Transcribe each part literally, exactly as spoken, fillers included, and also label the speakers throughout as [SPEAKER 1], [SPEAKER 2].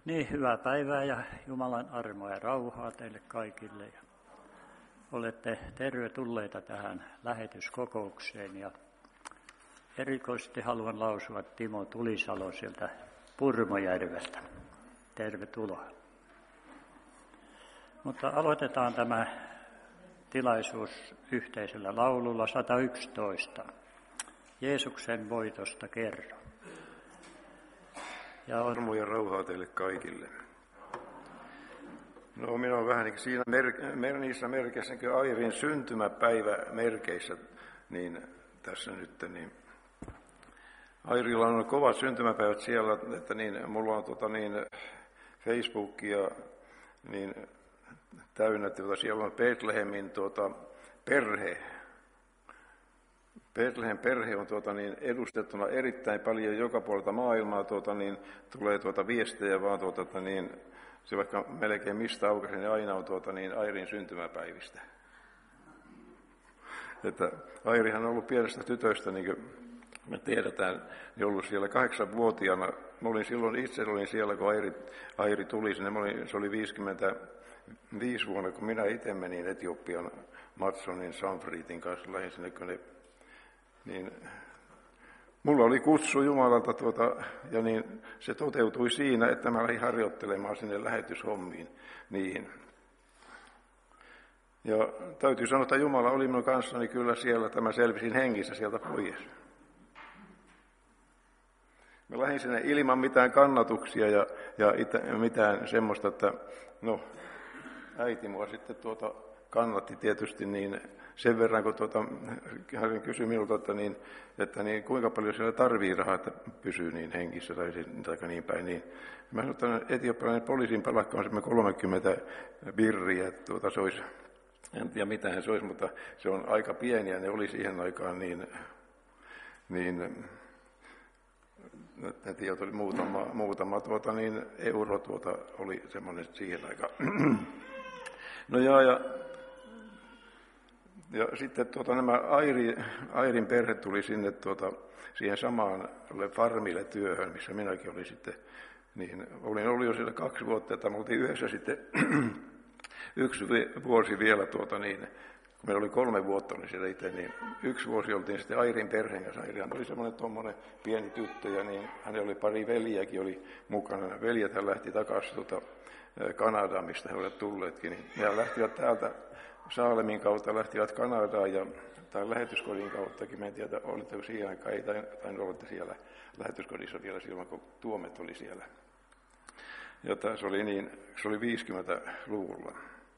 [SPEAKER 1] Niin, hyvää päivää ja Jumalan armoa ja rauhaa teille kaikille. Ja olette tervetulleita tähän lähetyskokoukseen ja erikoisesti haluan lausua Timo Tulisalo sieltä Purmojärvestä. Tervetuloa. Mutta aloitetaan tämä tilaisuus yhteisellä laululla sata yksitoista. Jeesuksen voitosta kerro.
[SPEAKER 2] Ja on... Armo ja rauhaa teille kaikille. No, minä olen vähän niin siinä mer- mer- niissä merkeissä, niin Airin syntymäpäivä merkeissä, niin tässä nyt, niin Airilla on kovat syntymäpäivät siellä, että niin, mulla on tota, niin, Facebookia niin, täynnä, tuota, siellä on Betlehemin tuota, perhe. Betlehem perhe on tuota, niin, edustettuna erittäin paljon joka puolelta maailmaa, tuota, niin, tulee tuota, viestejä vaan, tuota, niin, se vaikka melkein mistä aukaisi, niin aina on tuota, niin, Airin syntymäpäivistä. Että Airihan on ollut pienestä tytöstä, niin kuin me tiedetään, niin ollut siellä kahdeksanvuotiaana. Mä olin silloin itse olin siellä, kun Airi, Airi tuli sinne. Mä olin, se oli viisikymmentäviisi vuonna, kun minä itse menin Etiopian Matsonin Sanfriitin kanssa lähdin sinne, kun ne, niin mulla oli kutsu Jumalalta tuota, ja niin se toteutui siinä, että mä lähdin harjoittelemaan sinne lähetyshommiin niihin. Ja täytyy sanoa, että Jumala oli minun kanssani kyllä siellä, että mä selvisin hengissä sieltä pois. Mä lähdin sinne ilman mitään kannatuksia ja, ja itä, mitään semmoista, että no äiti mua sitten tuota kannatti tietysti niin sen verran, kun tuota, hän kysyi minulta, että, niin, että niin, kuinka paljon siellä tarvii rahaa, että pysyy niin hengissä tai, tai niin päin. Niin. Mä sanoin, että etiopialainen poliisin palkka on semmoinen kolmekymmentä birriä, että tuota, se olisi, en tiedä mitähän se olisi, mutta se on aika pieniä, ne oli siihen aikaan niin, niin en tiedä, oli muutama, muutama tuota, niin euro tuota, oli semmoinen siihen aikaan. No ja, ja Ja sitten tuota, nämä Airi, Airin perhe tuli sinne tuota, siihen samaan farmille työhön, missä minäkin olin sitten, niin olin ollut jo siellä kaksi vuotta, että me oltiin yhdessä sitten yksi vuosi vielä, tuota, niin, kun meillä oli kolme vuotta oli siellä itse, niin yksi vuosi oltiin sitten Airin perheen kanssa. Airihan oli semmoinen tuommoinen pieni tyttö, ja niin hänellä oli pari veljiäkin oli mukana. Veljet hän lähti takaisin tuota, Kanadaan, mistä he olivat tulleetkin, niin he lähtivät täältä Saalemin kautta lähtivät Kanadaan ja tai lähetyskodin kauttakin. Mä en tiedä, olitteko siihen aikaan, ei tainnut olla siellä lähetyskodissa vielä silloin, kun Tuomet oli siellä. Ja se oli, niin, se oli viisikymmentäluvulla.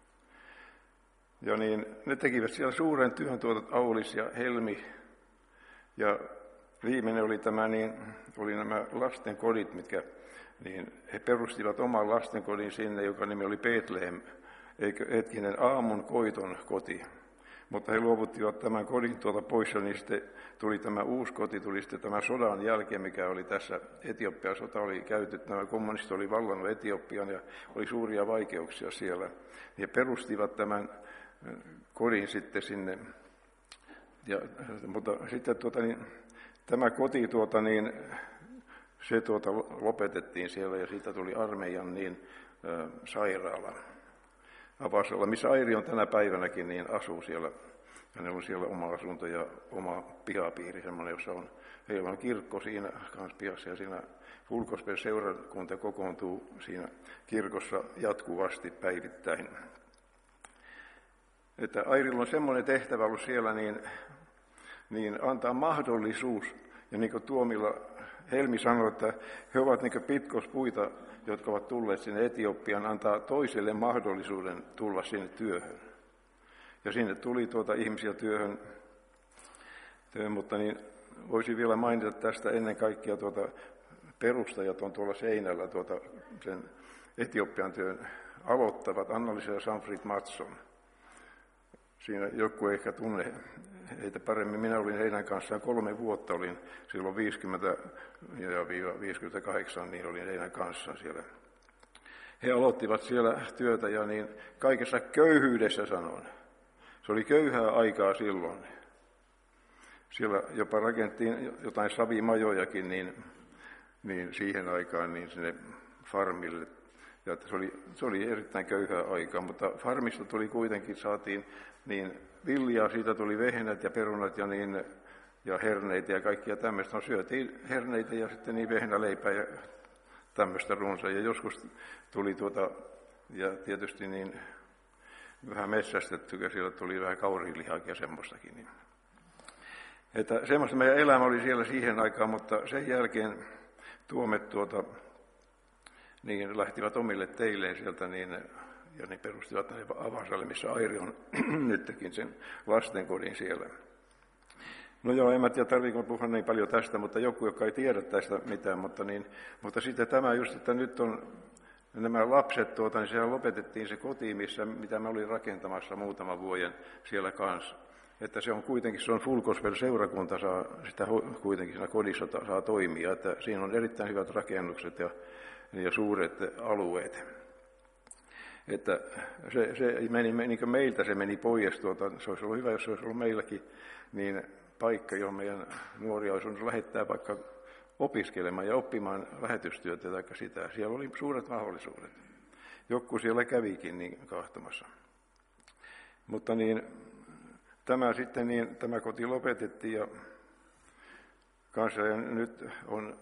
[SPEAKER 2] Ja niin, ne tekivät siellä suuren työn tuota Aulis ja Helmi. Ja viimeinen oli tämä, niin, oli nämä lastenkodit, mitkä, niin he perustivat oman lastenkodin sinne, joka nimi oli Betlehem. Eikö hetkinen aamun koiton koti. Mutta he luovuttivat tämän kodin tuolta pois, ja niin sitten tuli tämä uusi koti, tuli sitten tämä sodan jälkeen, mikä oli tässä Etiopian sota oli käyty. Nämä kommunistit oli vallannut Etiopian ja oli suuria vaikeuksia siellä. He perustivat tämän kodin sitten sinne. Ja, mutta sitten tuota, niin, tämä koti tuota, niin, se tuota, lopetettiin siellä ja siitä tuli armeijan niin, äh, sairaala. Avasella, missä Airi on tänä päivänäkin, niin asuu siellä. Hänellä on siellä oma asunto ja oma pihapiiri, semmoinen, jossa on, heillä on kirkko siinä kanssa pihassa ja siinä Ulkospeen seurakunta kokoontuu siinä kirkossa jatkuvasti päivittäin. Että Airilla on semmoinen tehtävä ollut siellä, niin, niin antaa mahdollisuus, ja niin kuin Tuomilla Helmi sanoi, että he ovat niin kuin pitkospuita, jotka ovat tulleet sinne Etiopiaan, antaa toiselle mahdollisuuden tulla sinne työhön. Ja sinne tuli tuota ihmisiä työhön, työhön mutta niin voisin vielä mainita tästä ennen kaikkea tuota perustajat on tuolla seinällä tuota sen Etiopian työn aloittavat, Anna-Liisa ja Sanfrit Matson. Siinä joku ehkä tunne heitä paremmin. Minä olin heidän kanssaan kolme vuotta, olin silloin viisikymmentä ja viisikymmentäkahdeksan, niin olin heidän kanssaan siellä. He aloittivat siellä työtä ja niin kaikessa köyhyydessä sanon. Se oli köyhää aikaa silloin. Siellä jopa rakennettiin jotain savimajojakin niin, niin siihen aikaan niin sinne farmille Ja se oli, se oli erittäin köyhää aikaa, mutta farmista tuli kuitenkin, saatiin niin viljaa, siitä tuli vehnät ja perunat ja, niin, ja herneitä ja kaikkia tämmöistä. No syötiin herneitä ja sitten niin vehnäleipää ja tämmöistä runsaa. Ja joskus tuli tuota, ja tietysti niin vähän metsästettyä, siellä tuli vähän kaurilihaakin ja semmoistakin. Niin. Että semmoista meidän elämä oli siellä siihen aikaan, mutta sen jälkeen tuomet tuota, niin lähtivät omille teilleen sieltä niin, ja ne perustivat ne Avansalle, missä Airi on nytkin sen lastenkodin siellä. No joo, en mä tiedä, tarviiko puhua niin paljon tästä, mutta joku, joka ei tiedä tästä mitään, mutta, niin, mutta sitten tämä just, että nyt on nämä lapset, tuota, niin siellä lopetettiin se koti, missä, mitä mä olin rakentamassa muutaman vuoden siellä kanssa. Että se on kuitenkin, se on Full Gospel-seurakunta, saa sitä kuitenkin siinä kodissa saa toimia, että siinä on erittäin hyvät rakennukset ja, ja suuret alueet. Että se, se meni, niin kuin meiltä se meni pois, tuota, se olisi ollut hyvä, jos se olisi ollut meilläkin, niin paikka, johon meidän nuoria olisi ollut lähettää vaikka opiskelemaan ja oppimaan lähetystyötä tai sitä. Siellä oli suuret mahdollisuudet. Joku siellä kävikin niin kahtomassa. Mutta niin, tämä sitten niin, tämä koti lopetettiin ja kanssa ja nyt on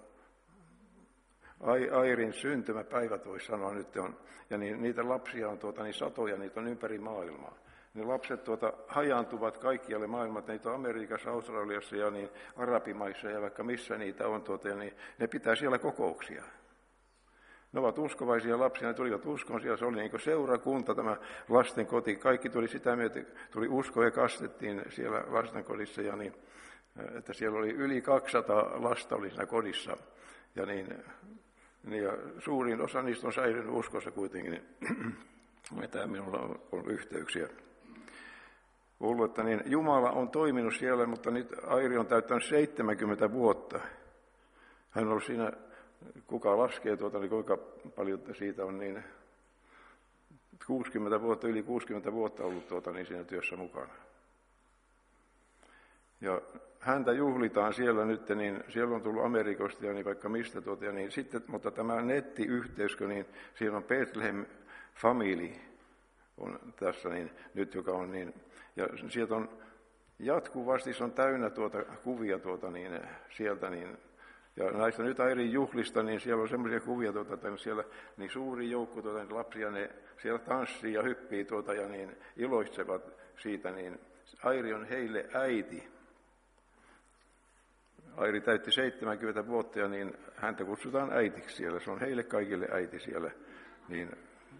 [SPEAKER 2] Airin syntymäpäivät, voisi sanoa nyt on, ja niin, niitä lapsia on tuota, niin satoja, niitä on ympäri maailmaa. Ne lapset tuota, hajaantuvat kaikkialle maailmaan, niitä on Amerikassa, Australiassa ja niin Arabimaissa ja vaikka missä niitä on, tuota, ja niin, ne pitää siellä kokouksia. Ne ovat uskovaisia lapsia, ne tulivat uskoon, siellä se oli niin kuin seurakunta, tämä lasten koti, kaikki tuli sitä myötä, tuli usko ja kastettiin siellä lastenkodissa, ja niin, että siellä oli yli kaksisataa lasta oli siinä kodissa, ja niin, niin ja suurin osa niistä on säilynyt uskossa kuitenkin, niin, että minulla on, on yhteyksiä ollut, että niin Jumala on toiminut siellä, mutta nyt Airi on täyttänyt seitsemänkymmentä vuotta. Hän on ollut siinä, kuka laskee tuota, niin kuinka paljon siitä on, niin kuusikymmentä vuotta, yli kuusikymmentä vuotta ollut tuota, niin siinä työssä mukana. Ja häntä juhlitaan siellä nyt, niin siellä on tullut Amerikosta ja niin vaikka mistä tuota, ja niin sitten, mutta tämä nettiyhteys, niin siellä on Bethlehem Family on tässä niin, nyt, joka on niin, ja sieltä on jatkuvasti, se on täynnä tuota kuvia tuota niin, sieltä niin, ja näistä nyt Airin juhlista, niin siellä on semmoisia kuvia, tuota, että siellä niin suuri joukko tuota, niin lapsia, ne siellä tanssii ja hyppii tuota, ja niin iloitsevat siitä, niin Airi on heille äiti. Airi täytti seitsemänkymmentä vuotta ja niin häntä kutsutaan äitiksi siellä. Se on heille kaikille äiti siellä, niin,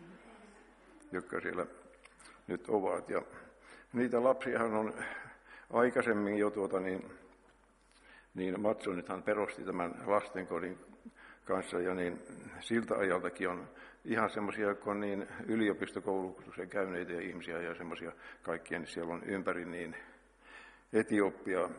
[SPEAKER 2] jotka siellä nyt ovat. Ja niitä lapsiahan on aikaisemmin jo tuota niin, niin Matsonithan perusti tämän lastenkodin kanssa ja niin siltä ajaltakin on ihan semmoisia, jotka on niin yliopistokoulutuksen käyneitä ja ihmisiä ja semmoisia kaikkia, niin siellä on ympäri niin Etiopiaa.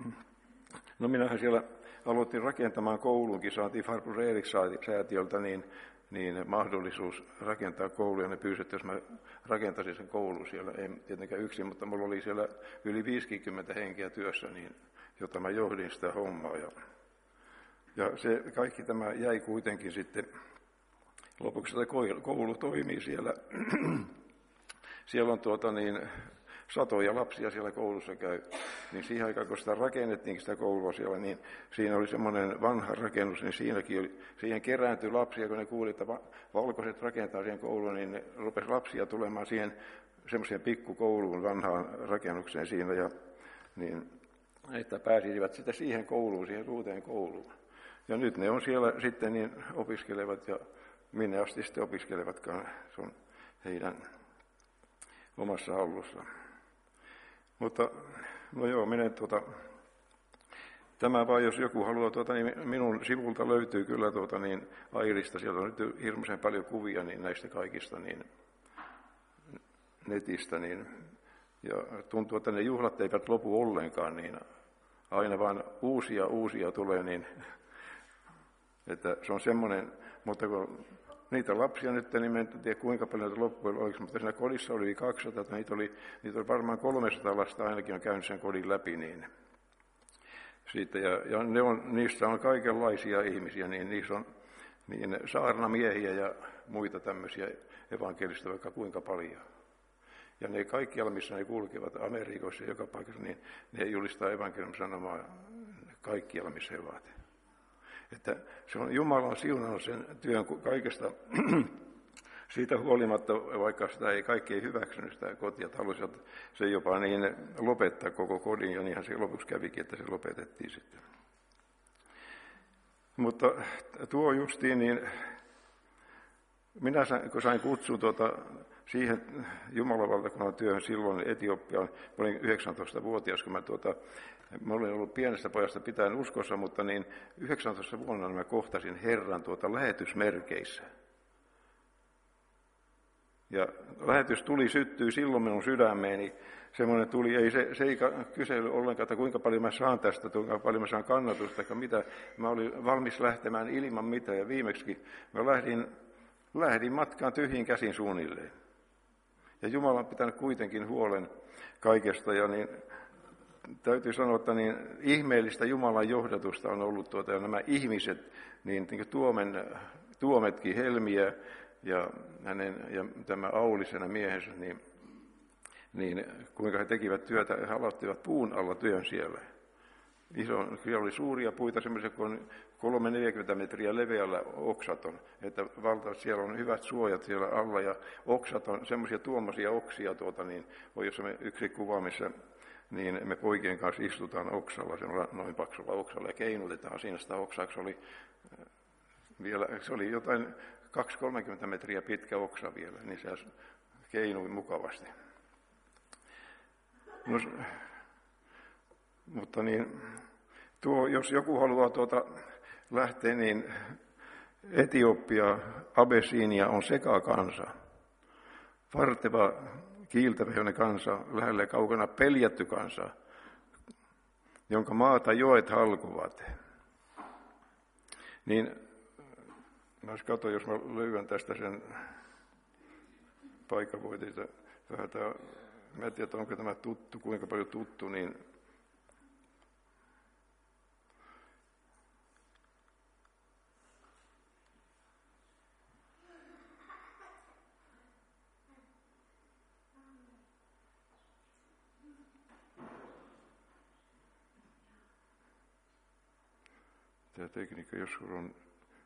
[SPEAKER 2] No minähän siellä aloitin rakentamaan koulunkin, saatiin Farbror Erik-säätiöltä niin, niin mahdollisuus rakentaa kouluja. Ne pyysi, että jos mä rakentaisin sen koulun siellä, en tietenkään yksin, mutta mulla oli siellä yli viisikymmentä henkeä työssä, niin, jota mä johdin sitä hommaa. Ja, ja se kaikki tämä jäi kuitenkin sitten, lopuksi se koulu toimii siellä. Siellä on tuota niin, satoja lapsia siellä koulussa käy, niin siihen aikaan, kun sitä rakennettiin sitä koulua siellä, niin siinä oli semmoinen vanha rakennus, niin siinäkin oli, siihen kerääntyi lapsia, kun ne kuuli, että valkoiset rakentaa siihen kouluun, niin ne rupesi lapsia tulemaan siihen semmoiseen pikkukouluun, vanhaan rakennukseen siinä, ja niin, että pääsisivät sitten siihen kouluun, siihen uuteen kouluun. Ja nyt ne on siellä sitten niin opiskelevat, ja minne asti sitten opiskelevatkaan, se on heidän omassa hallussaan. Mutta, no joo, menen tuota, tämä vaan, jos joku haluaa, tuota, niin minun sivulta löytyy kyllä tuota, niin Airista, sieltä on nyt hirmuisen paljon kuvia niin näistä kaikista niin netistä, niin, ja tuntuu, että ne juhlat eivät lopu ollenkaan, niin aina vaan uusia, uusia tulee, niin, että se on semmoinen, mutta kun niitä lapsia nyt, niin en tiedä kuinka paljon niitä loppujen lopuksi, mutta siinä kodissa oli kaksisataa, niitä oli, niitä oli varmaan kolmesataa lasta ainakin on käynyt sen kodin läpi. Niin, siitä, ja ja ne on, niistä on kaikenlaisia ihmisiä, niin niissä on niin saarnamiehiä ja muita tämmöisiä evankelisteja vaikka kuinka paljon. Ja ne kaikkialla, missä ne kulkevat, Amerikoissa ja joka paikassa, niin ne julistaa evankeliumin sanomaa kaikkialla, missä he ovat. Että se on Jumalan siunannut sen työn kaikesta siitä huolimatta, vaikka sitä ei kaikki ei hyväksynyt sitä kotia, halusivat se jopa niin lopettaa koko kodin, ja niinhän se lopuksi kävikin, että se lopetettiin sitten. Mutta tuo justiin, niin minä sain, kun sain kutsun tuota, siihen Jumalan valtakunnan työhön silloin Etiopiaan, olin yhdeksäntoistavuotias, kun mä tuota, mä olin ollut pienestä pojasta pitäen uskossa, mutta niin yhdeksäntoista vuonna mä kohtasin Herran tuota lähetysmerkeissä. Ja lähetys tuli, syttyi silloin minun sydämeeni. Semmoinen tuli, ei se, se ei kysely ollenkaan, että kuinka paljon mä saan tästä, kuinka paljon mä saan kannatusta, että mitä. Mä olin valmis lähtemään ilman mitään, ja viimeksi mä lähdin, lähdin matkaan tyhjin käsin suunnilleen. Ja Jumala on pitänyt kuitenkin huolen kaikesta, ja niin täytyy sanoa, että niin ihmeellistä Jumalan johdatusta on ollut tuota, ja nämä ihmiset, niin, niin tuomen, tuometkin Helmiä, ja hänen ja tämä Aulisena miehensä, niin, niin kuinka he tekivät työtä, he aloittivat puun alla työn siellä. Iso, siellä oli suuria puita, semmoisia kuin kolme neljäkymmentä metriä leveällä oksaton, että valtavat siellä on hyvät suojat siellä alla, ja oksat on semmoisia tuommoisia oksia, tuota, niin on jossa me yksi kuva, missä niin me poikien kanssa istutaan oksalla, semmoilla noin paksulla oksalla, ja keinutetaan siinä sitä oksaa, se oli vielä, se oli jotain kaksi kolmekymmentä metriä pitkä oksa vielä, niin se keinui mukavasti. No, mutta niin, tuo, jos joku haluaa tuota lähteä, niin Etiopia, Abesiinia on sekakansa. Varteva, kiiltävä kansa, lähellä kaukana peljätty kansa, jonka maata joet halkuvat. Niin mä katson, jos mä löydän tästä sen paikkavuotin, vähän tämä, mä en tiedä, onko tämä tuttu, kuinka paljon tuttu, niin tämä tekniikka joskus on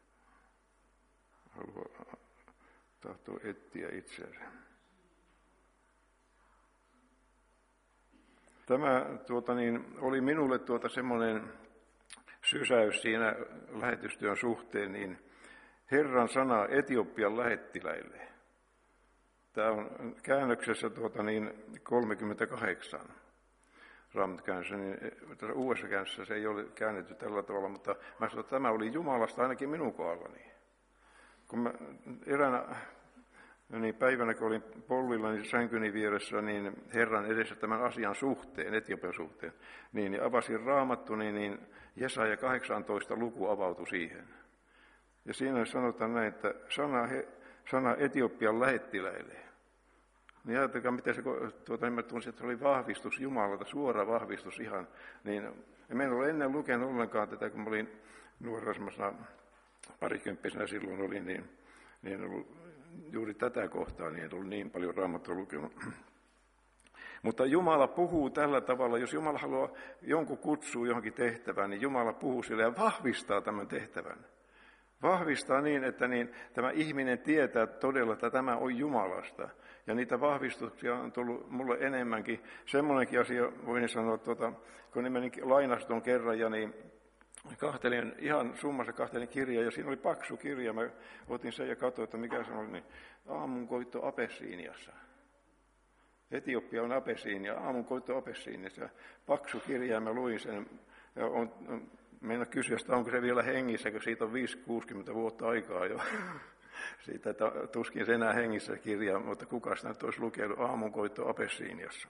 [SPEAKER 2] haluaa tahtoo etsiä itseänsä. Tämä tuota, niin, oli minulle tuota, semmoinen sysäys siinä lähetystyön suhteen, niin Herran sana Etiopian lähettiläille. Tämä on käännöksessä tuota, niin, kolmekymmentäkahdeksan. Ramtkäännössä, niin uudessa käännössä se ei ole käännetty tällä tavalla, mutta mä sanoin, että tämä oli Jumalasta ainakin minun kohdallani. Kun mä eräänä niin päivänä, kun olin pollilla niin sänkyni vieressä, niin Herran edessä tämän asian suhteen, Etiopian suhteen, niin avasin Raamattu, niin, niin Jesaja kahdeksantoista luku avautui siihen. Ja siinä sanotaan näin, että sana, he, sana Etiopian lähettiläille. Niin ajatelkaa, miten se, tuota, niin mä tunsin, että se oli vahvistus Jumalalta, suora vahvistus ihan. Niin, en en ole ennen lukenut ollenkaan tätä, kun mä olin nuorasmassa parikymppisenä silloin olin, niin, niin ollut juuri tätä kohtaa, niin en ollut niin paljon Raamattua lukenut. Mutta Jumala puhuu tällä tavalla, jos Jumala haluaa jonkun kutsua johonkin tehtävään, niin Jumala puhuu sille ja vahvistaa tämän tehtävän. Vahvistaa niin, että niin, tämä ihminen tietää todella, että tämä on Jumalasta. Ja niitä vahvistuksia on tullut mulle enemmänkin. Semmoinenkin asia, voin sanoa, tuota, kun menin lainaston kerran, ja niin kahtelin, ihan summassa kahtelin kirjaa, ja siinä oli paksu kirja. Mä otin sen ja katsoin, että mikä se oli, niin aamunkoitto Abesiiniassa. Etiopia on Abesiinia, aamunkoitto Abesiiniassa. Paksu kirja, ja mä luin sen. Ja on, mennä kysyä, onko se vielä hengissä, kun siitä on viisikymmentä kuusikymmentä vuotta aikaa jo. Siitä, että tuskin se enää hengissä kirja, mutta kuka sitä nyt olisi lukenut aamunkoitto Abesiiniassa.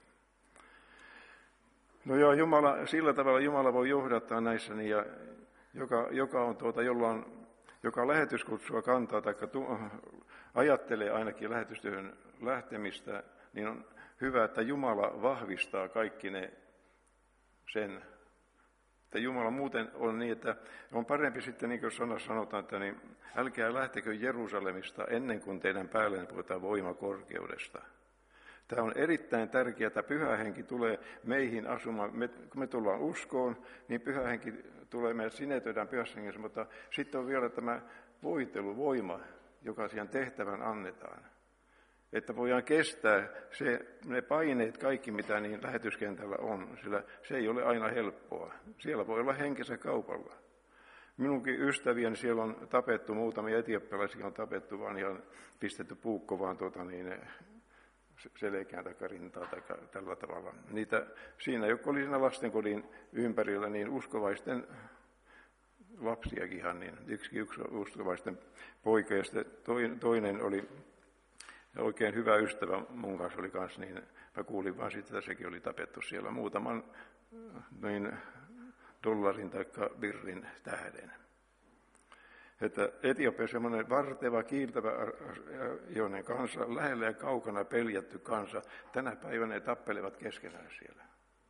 [SPEAKER 2] No joo, Jumala, sillä tavalla Jumala voi johdattaa näissä, niin ja joka, joka, on tuota, jolla on, joka lähetyskutsua kantaa tai tu, ajattelee ainakin lähetystyöhön lähtemistä, niin on hyvä, että Jumala vahvistaa kaikki ne sen Että Jumala muuten on niin, että on parempi sitten, niin kuin sanassa sanotaan, että niin, älkää lähtekö Jerusalemista ennen kuin teidän päälleen puhutaan voima korkeudesta. Tämä on erittäin tärkeää, että Pyhä Henki tulee meihin asumaan. Me, kun me tullaan uskoon, niin Pyhä Henki tulee, me sinetöidään Pyhässä Hengessä, mutta sitten on vielä tämä voiteluvoima, joka siihen tehtävän annetaan. Että voidaan kestää se, ne paineet, kaikki mitä niin lähetyskentällä on, sillä se ei ole aina helppoa. Siellä voi olla henkensä kaupalla. Minunkin ystävieni siellä on tapettu, muutamia etiopialaisia on tapettu, vaan ihan pistetty puukko vaan tuota niin, selkään tai rintaa tai tällä tavalla. Niitä, siinä, jotka oli siinä lastenkodin ympärillä, niin uskovaisten lapsiakinhan, niin yksi, yksi uskovaisten poika ja sitten toinen oli oikein hyvä ystävä mun kanssa oli kanssa, niin mä kuulin vaan sitten, että sekin oli tapettu siellä muutaman niin dollarin tai birrin tähden. Että Etiopia on semmoinen varteva, kiiltävä joinen kansa, lähellä ja kaukana peljätty kansa. Tänä päivänä ne tappelevat keskenään siellä.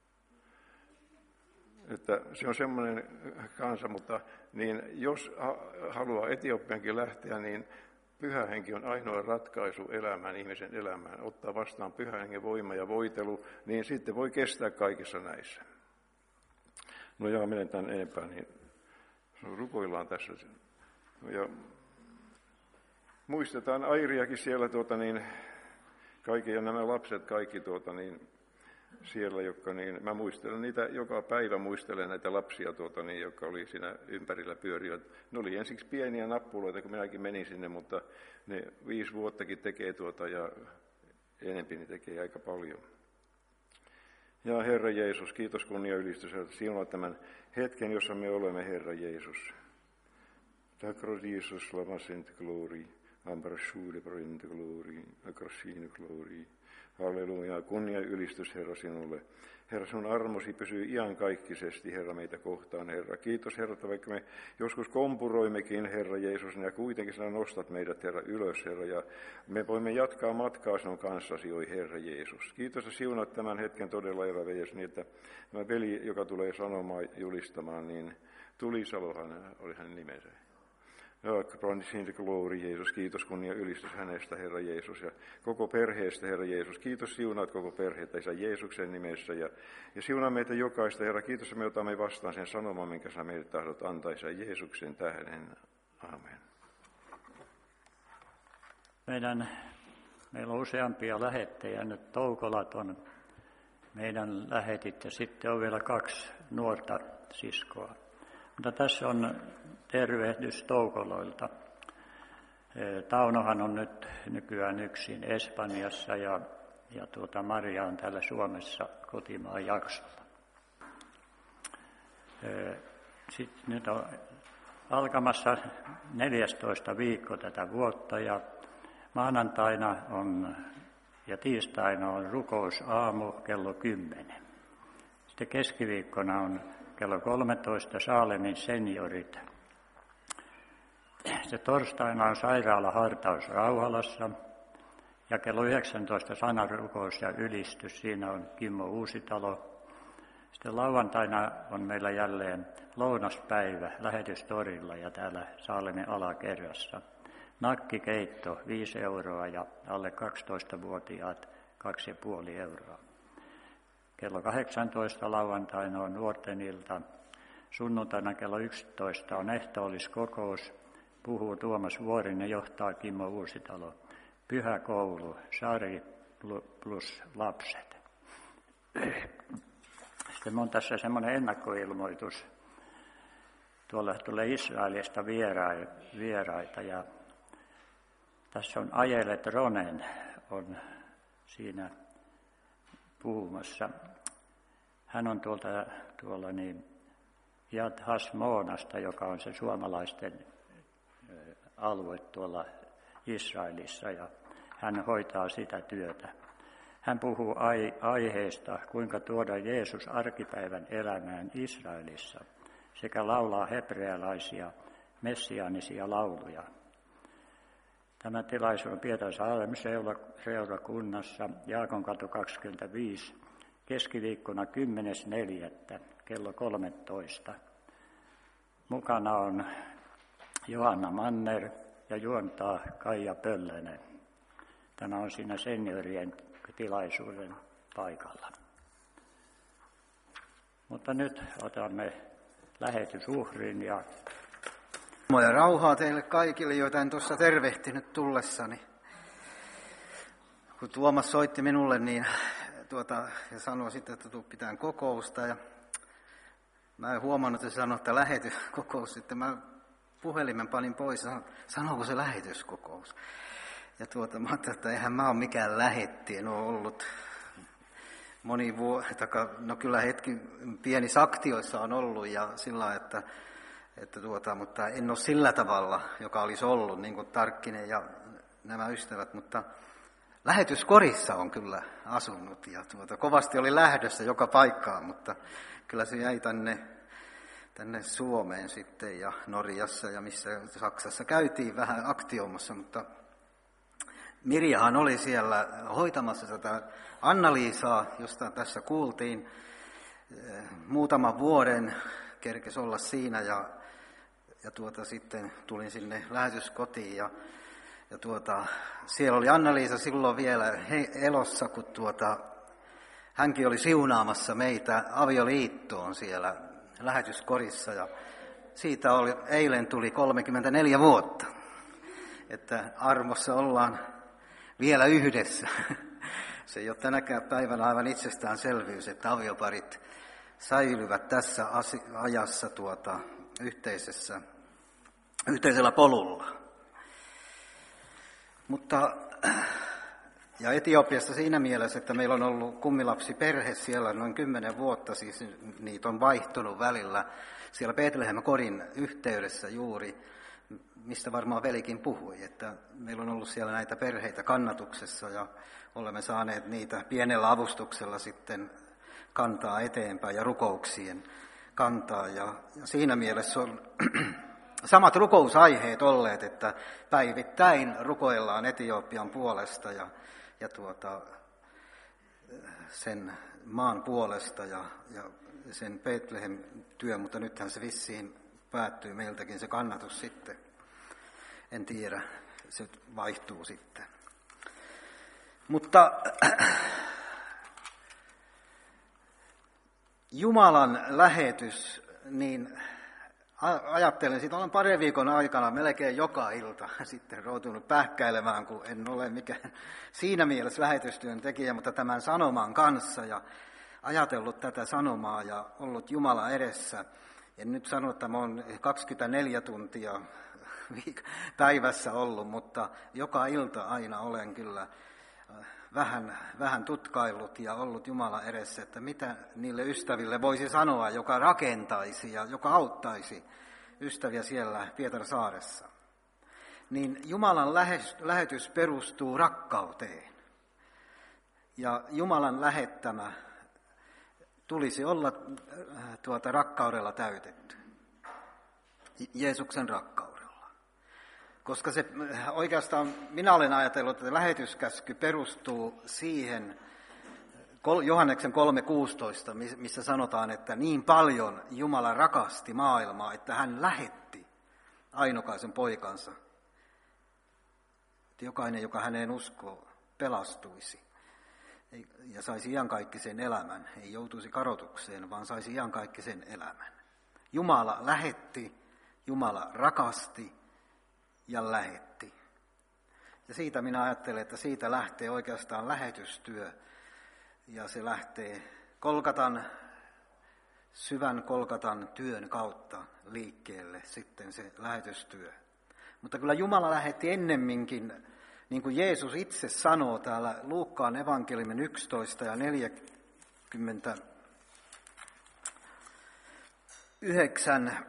[SPEAKER 2] Että se on semmoinen kansa, mutta niin jos haluaa Etiopiankin lähteä, niin Pyhä Henki on ainoa ratkaisu elämään, ihmisen elämään. Ottaa vastaan Pyhän Hengen voima ja voitelu, niin sitten voi kestää kaikissa näissä. No ja menen tämän enempää, niin rukoillaan tässä. Ja muistetaan Airiakin siellä, tuota, niin, kaikki, ja nämä lapset kaikki tuota, niin, siellä, jotka, niin, mä muistelen niitä, joka päivä muistelen näitä lapsia, tuota, niin, jotka oli siinä ympärillä pyörivät. Ne oli ensiksi pieniä nappuloita, kun minäkin menin sinne, mutta ne viisi vuottakin tekee tuota, ja enempi ne tekee aika paljon. Ja Herra Jeesus, kiitos kunnia ylistys, että siunaa tämän hetken, jossa me olemme, Herra Jeesus. Tack Lord Jesus, lava sent glory, ambrassude brinte glory, agrassine glory. Halleluja, kunnia ylistys Herra sinulle. Herra, sun armosi pysyy iankaikkisesti, Herra, meitä kohtaan, Herra. Kiitos, Herra, että vaikka me joskus kompuroimmekin, Herra Jeesus, ja kuitenkin sinä nostat meidät, Herra, ylös, Herra, ja me voimme jatkaa matkaa sinun kanssasi, oi Herra Jeesus. Kiitos, ja siunat tämän hetken todella, Herra Jeesus, niin että tämä veli, joka tulee sanomaan, julistamaan, niin Tulisalohan oli hänen nimensä. Ja Brandisinte glory, Jeesus, kiitos kunnia ylistys hänestä, Herra Jeesus, ja koko perheestä, Herra Jeesus. Kiitos, siunaat koko perheitä, Isä Jeesuksen nimessä, ja, ja siunaa meitä jokaista, Herra. Kiitos, että me otamme vastaan sen sanoman, minkä sä meille tahdot antaa, Isä Jeesuksen tähden. Amen.
[SPEAKER 1] Meidän, meillä on useampia lähettejä, nyt Toukolat on meidän lähetit, ja sitten on vielä kaksi nuorta siskoa. Mutta tässä on tervehdys Toukoloilta. Taunohan on nyt nykyään yksin Espanjassa ja, ja tuota Maria on täällä Suomessa kotimaan jaksolla. Sitten nyt on alkamassa neljästoista viikko tätä vuotta ja maanantaina on ja tiistaina on rukousaamu kello kymmenen. Sitten keskiviikkona on kello kolmetoista Saalemin seniorit. Sitten torstaina on sairaalahartaus Rauhalassa ja kello yhdeksäntoista sanarukous ja ylistys. Siinä on Kimmo Uusitalo. Sitten lauantaina on meillä jälleen lounaspäivä lähetystorilla ja täällä Saalemin alakerrassa. Nakkikeitto viisi euroa ja alle kaksitoistavuotiaat kaksi pilkku viisi euroa. Kello kahdeksantoista lauantaina on nuorten ilta. Sunnuntaina kello yksitoista on ehtoolliskokous. Puhuu Tuomas Vuorinen, johtaa Kimmo Uusitalo. Pyhä koulu, Sari plus lapset. Sitten on tässä semmoinen ennakkoilmoitus. Tuolla tulee Israelista vieraita ja tässä on Ajelet Ronen on siinä puhumassa. Hän on tuolta, tuolla niin Yad Hashmonasta, joka on se suomalaisten alue tuolla Israelissa, ja hän hoitaa sitä työtä. Hän puhuu aiheesta, kuinka tuoda Jeesus arkipäivän elämään Israelissa, sekä laulaa hebrealaisia messiaanisia lauluja. Tämä tilaisuus on Pietarsaaren seurakunnassa, Jaakonkatu kaksikymmentäviisi, keskiviikkona kymmenes neljättä kello kolmetoista. Mukana on Johanna Manner ja juontaa Kaija Pöllönen. Tämä on siinä seniorien tilaisuuden paikalla. Mutta nyt otamme lähetysuhrin ja
[SPEAKER 3] ja rauhaa teille kaikille, joita en tuossa tervehtinyt tullessani. Kun Tuomas soitti minulle niin, tuota, ja sanoi sitten, että tuu pitään kokousta. Ja mä en huomannut, että sanoi, että lähetyskokous. Sitten mä puhelimen panin pois ja sanoin, sanoiko se lähetyskokous. Ja tuota, mä ajattelin, että eihän mä ole mikään lähetti, en ole ollut moni vuosi, no kyllä hetki pieni saktioissa on ollut ja sillä että, että tuota, mutta en ole sillä tavalla, joka olisi ollut, niin kuin Tarkkinen ja nämä ystävät, mutta lähetyskorissa on kyllä asunut ja tuota, kovasti oli lähdössä joka paikkaan, mutta kyllä se jäi tänne, tänne Suomeen sitten ja Norjassa ja missä Saksassa käytiin vähän aktioimassa, mutta Mirjahan oli siellä hoitamassa tätä Anna-Liisaa, josta tässä kuultiin. Muutaman vuoden kerkesi olla siinä ja, ja tuota, sitten tulin sinne lähetyskotiin ja, ja tuota, siellä oli Anna-Liisa silloin vielä he, elossa, kun tuota, hänkin oli siunaamassa meitä avioliittoon siellä lähetyskorissa ja siitä oli, eilen tuli kolmekymmentäneljä vuotta, että armossa ollaan vielä yhdessä. Se ei ole tänäkään päivänä aivan itsestäänselvyys, että avioparit säilyvät tässä ajassa tuota, yhteisessä, yhteisellä polulla. Mutta, ja Etiopiassa siinä mielessä, että meillä on ollut kummilapsiperhe siellä noin kymmenen vuotta, siis niitä on vaihtunut välillä siellä Betlehem-korin yhteydessä juuri, mistä varmaan velikin puhui, että meillä on ollut siellä näitä perheitä kannatuksessa ja olemme saaneet niitä pienellä avustuksella sitten kantaa eteenpäin ja rukouksien kantaa. Ja, ja siinä mielessä on samat rukousaiheet olleet, että päivittäin rukoillaan Etiopian puolesta ja, ja tuota, sen maan puolesta ja, ja sen Betlehem-työ, mutta nythän se vissiin päättyy meiltäkin se kannatus sitten. En tiedä, se vaihtuu sitten. Mutta Jumalan lähetys, niin ajattelen, siitä olen parin viikon aikana melkein joka ilta sitten joutunut pähkäilemään, kun en ole mikään siinä mielessä lähetystyön tekijä, mutta tämän sanoman kanssa ja ajatellut tätä sanomaa ja ollut Jumala edessä. En nyt sano, että mä oon kaksikymmentäneljä tuntia päivässä ollut, mutta joka ilta aina olen kyllä vähän, vähän tutkaillut ja ollut Jumala edessä, että mitä niille ystäville voisi sanoa, joka rakentaisi ja joka auttaisi ystäviä siellä Pietarsaaressa. Niin Jumalan lähetys perustuu rakkauteen ja Jumalan lähettämä tulisi olla tuota rakkaudella täytetty, Jeesuksen rakkaudella. Koska se oikeastaan, minä olen ajatellut, että lähetyskäsky perustuu siihen Johanneksen kolme kuusitoista, missä sanotaan, että niin paljon Jumala rakasti maailmaa, että hän lähetti ainokaisen poikansa. Että jokainen, joka häneen uskoo, pelastuisi ja saisi iankaikkisen elämän. Ei joutuisi kadotukseen, vaan saisi iankaikkisen elämän. Jumala lähetti, Jumala rakasti ja lähetti. Ja siitä minä ajattelen, että siitä lähtee oikeastaan lähetystyö. Ja se lähtee Kolkatan, syvän Kolkatan työn kautta liikkeelle sitten se lähetystyö. Mutta kyllä Jumala lähetti ennemminkin, niin kuin Jeesus itse sanoo täällä Luukkaan evankeliumin yksitoista ja neljäkymmentäyhdeksän.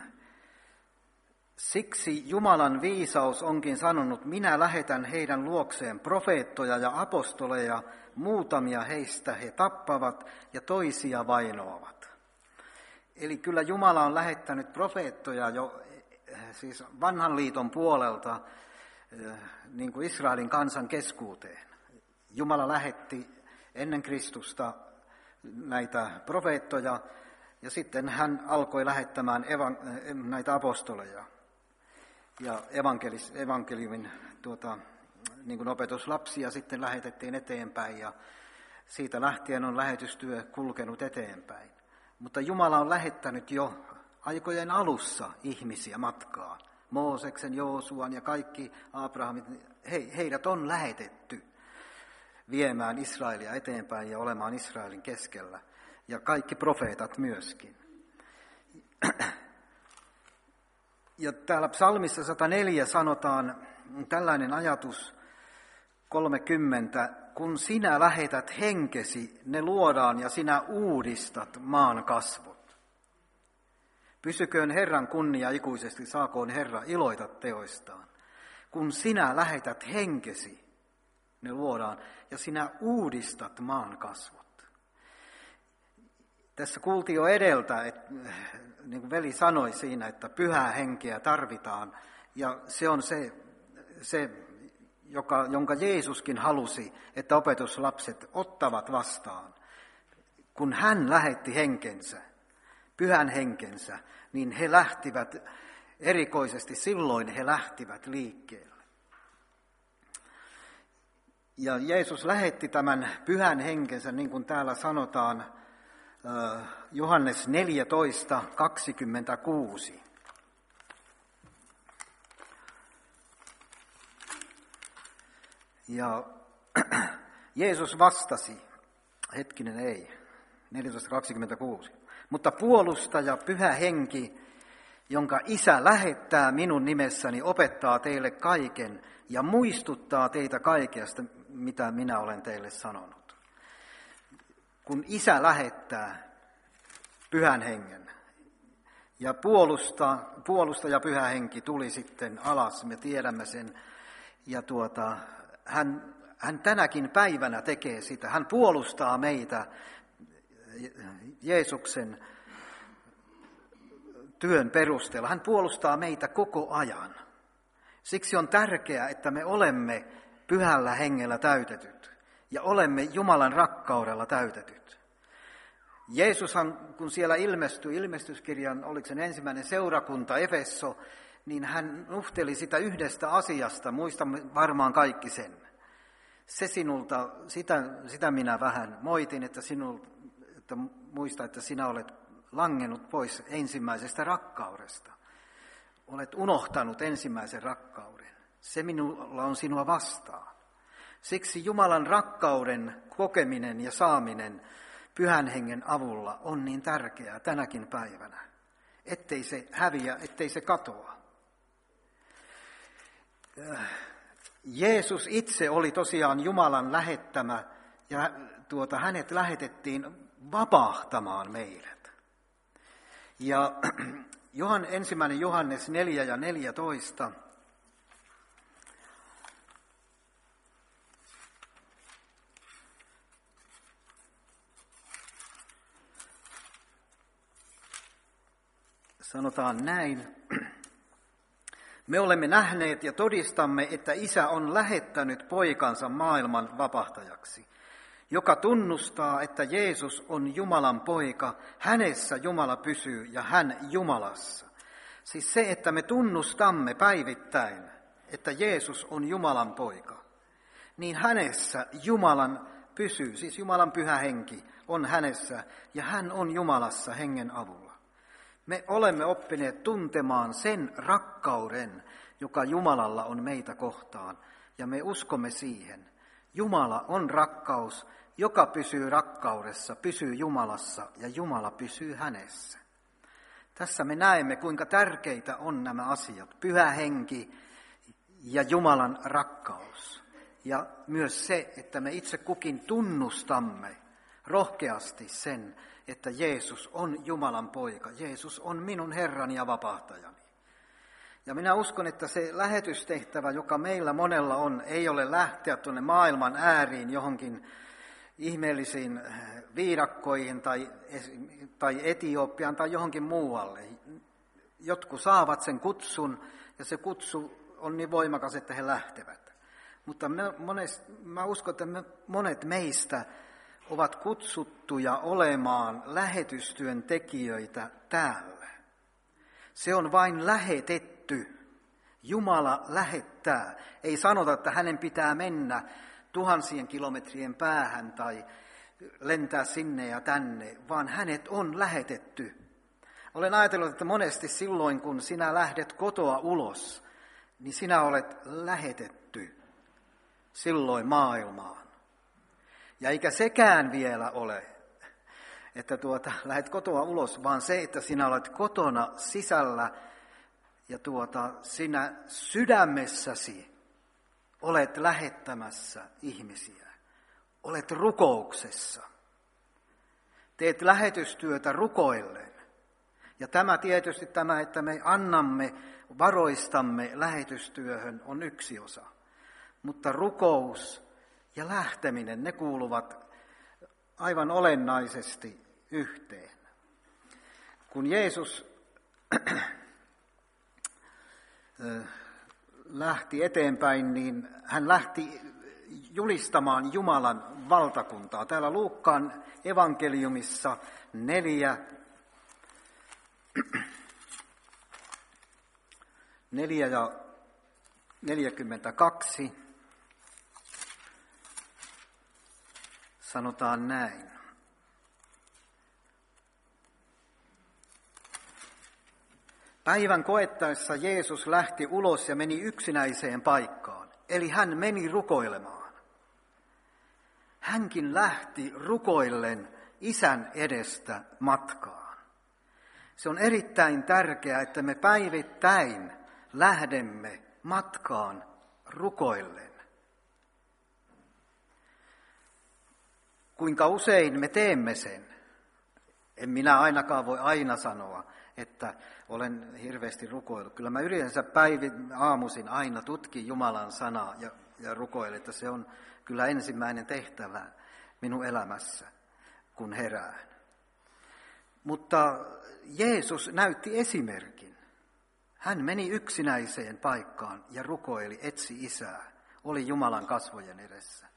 [SPEAKER 3] Siksi Jumalan viisaus onkin sanonut, minä lähetän heidän luokseen profeettoja ja apostoleja, muutamia heistä he tappavat ja toisia vainoavat. Eli kyllä Jumala on lähettänyt profeettoja jo siis vanhan liiton puolelta niin kuin Israelin kansan keskuuteen. Jumala lähetti ennen Kristusta näitä profeettoja Ja sitten hän alkoi lähettämään evan, näitä apostoleja ja evankelis, evankeliumin tuota, niin kuin opetuslapsia sitten lähetettiin eteenpäin ja siitä lähtien on lähetystyö kulkenut eteenpäin. Mutta Jumala on lähettänyt jo aikojen alussa ihmisiä matkaan. Mooseksen, Joosuan ja kaikki Abrahamit, he, heidät on lähetetty viemään Israelia eteenpäin ja olemaan Israelin keskellä. Ja kaikki profeetat myöskin. Ja täällä psalmissa sata neljä sanotaan tällainen ajatus kolmekymmentä. Kun sinä lähetät henkesi, ne luodaan ja sinä uudistat maan kasvot. Pysyköön Herran kunnia ikuisesti, saakoon Herra iloita teoistaan. Kun sinä lähetät henkesi, ne luodaan ja sinä uudistat maan kasvot. Tässä kuultiin jo edeltä, että, niin kuin veli sanoi siinä, että pyhää henkeä tarvitaan. Ja se on se, se joka, jonka Jeesuskin halusi, että opetuslapset ottavat vastaan. Kun hän lähetti henkensä, pyhän henkensä, niin he lähtivät, erikoisesti silloin he lähtivät liikkeelle. Ja Jeesus lähetti tämän pyhän henkensä, niin kuin täällä sanotaan, Johannes neljätoista kaksikymmentäkuusi. Ja Jeesus vastasi, hetkinen ei, neljätoista kaksikymmentäkuusi. Mutta puolustaja, pyhä henki, jonka Isä lähettää minun nimessäni, opettaa teille kaiken ja muistuttaa teitä kaikesta, mitä minä olen teille sanonut. Kun Isä lähettää pyhän hengen ja puolusta, puolusta ja pyhä henki tuli sitten alas, me tiedämme sen. Ja tuota, hän, hän tänäkin päivänä tekee sitä. Hän puolustaa meitä Jeesuksen työn perusteella. Hän puolustaa meitä koko ajan. Siksi on tärkeää, että me olemme pyhällä hengellä täytetyt. Ja olemme Jumalan rakkaudella täytetyt. Jeesushan, kun siellä ilmestyi, ilmestyskirjan, oliko sen ensimmäinen seurakunta, Efesso, niin hän nuhteli sitä yhdestä asiasta, muistamme varmaan kaikki sen. Se sinulta, sitä, sitä minä vähän moitin, että, sinulta, että muista, että sinä olet langennut pois ensimmäisestä rakkaudesta. Olet unohtanut ensimmäisen rakkauden. Se minulla on sinua vastaan. Siksi Jumalan rakkauden kokeminen ja saaminen pyhän hengen avulla on niin tärkeää tänäkin päivänä, ettei se häviä, ettei se katoa. Jeesus itse oli tosiaan Jumalan lähettämä ja tuota, hänet lähetettiin vapahtamaan meidät. Ja Johan, ensimmäinen Johannes neljä ja neljätoista. Sanotaan näin. Me olemme nähneet ja todistamme, että Isä on lähettänyt poikansa maailman vapahtajaksi, joka tunnustaa, että Jeesus on Jumalan poika, hänessä Jumala pysyy ja hän Jumalassa. Siis se, että me tunnustamme päivittäin, että Jeesus on Jumalan poika, niin hänessä Jumalan pysyy, siis Jumalan pyhä henki on hänessä ja hän on Jumalassa hengen avulla. Me olemme oppineet tuntemaan sen rakkauden, joka Jumalalla on meitä kohtaan, ja me uskomme siihen. Jumala on rakkaus, joka pysyy rakkaudessa, pysyy Jumalassa, ja Jumala pysyy hänessä. Tässä me näemme, kuinka tärkeitä on nämä asiat, pyhä henki ja Jumalan rakkaus. Ja myös se, että me itse kukin tunnustamme rohkeasti sen, että Jeesus on Jumalan poika. Jeesus on minun Herrani ja vapahtajani. Ja minä uskon, että se lähetystehtävä, joka meillä monella on, ei ole lähteä tuonne maailman ääriin johonkin ihmeellisiin viidakkoihin tai, tai Etiopiaan tai johonkin muualle. Jotkut saavat sen kutsun ja se kutsu on niin voimakas, että he lähtevät. Mutta me, monest, mä uskon, että me, monet meistä ovat kutsuttuja olemaan lähetystyön tekijöitä täällä. Se on vain lähetetty. Jumala lähettää. Ei sanota, että hänen pitää mennä tuhansien kilometrien päähän tai lentää sinne ja tänne, vaan hänet on lähetetty. Olen ajatellut, että monesti silloin, kun sinä lähdet kotoa ulos, niin sinä olet lähetetty silloin maailmaan. Ja eikä sekään vielä ole, että tuota, lähdet kotoa ulos, vaan se, että sinä olet kotona sisällä ja tuota, sinä sydämessäsi olet lähettämässä ihmisiä. Olet rukouksessa. Teet lähetystyötä rukoillen. Ja tämä tietysti tämä, että me annamme varoistamme lähetystyöhön on yksi osa. Mutta rukous ja lähteminen, ne kuuluvat aivan olennaisesti yhteen. Kun Jeesus lähti eteenpäin, niin hän lähti julistamaan Jumalan valtakuntaa. Täällä Luukkaan evankeliumissa neljä, neljä ja neljäkymmentäkaksi sanotaan näin. Päivän koettaessa Jeesus lähti ulos ja meni yksinäiseen paikkaan, eli hän meni rukoilemaan. Hänkin lähti rukoillen Isän edestä matkaan. Se on erittäin tärkeää, että me päivittäin lähdemme matkaan rukoillen. Kuinka usein me teemme sen? En minä ainakaan voi aina sanoa, että olen hirveästi rukoillut. Kyllä mä yleensä päivin aamuisin aina tutkin Jumalan sanaa ja, ja rukoilen, että se on kyllä ensimmäinen tehtävä minun elämässä, kun herään. Mutta Jeesus näytti esimerkin. Hän meni yksinäiseen paikkaan ja rukoili, etsi Isää, oli Jumalan kasvojen edessä.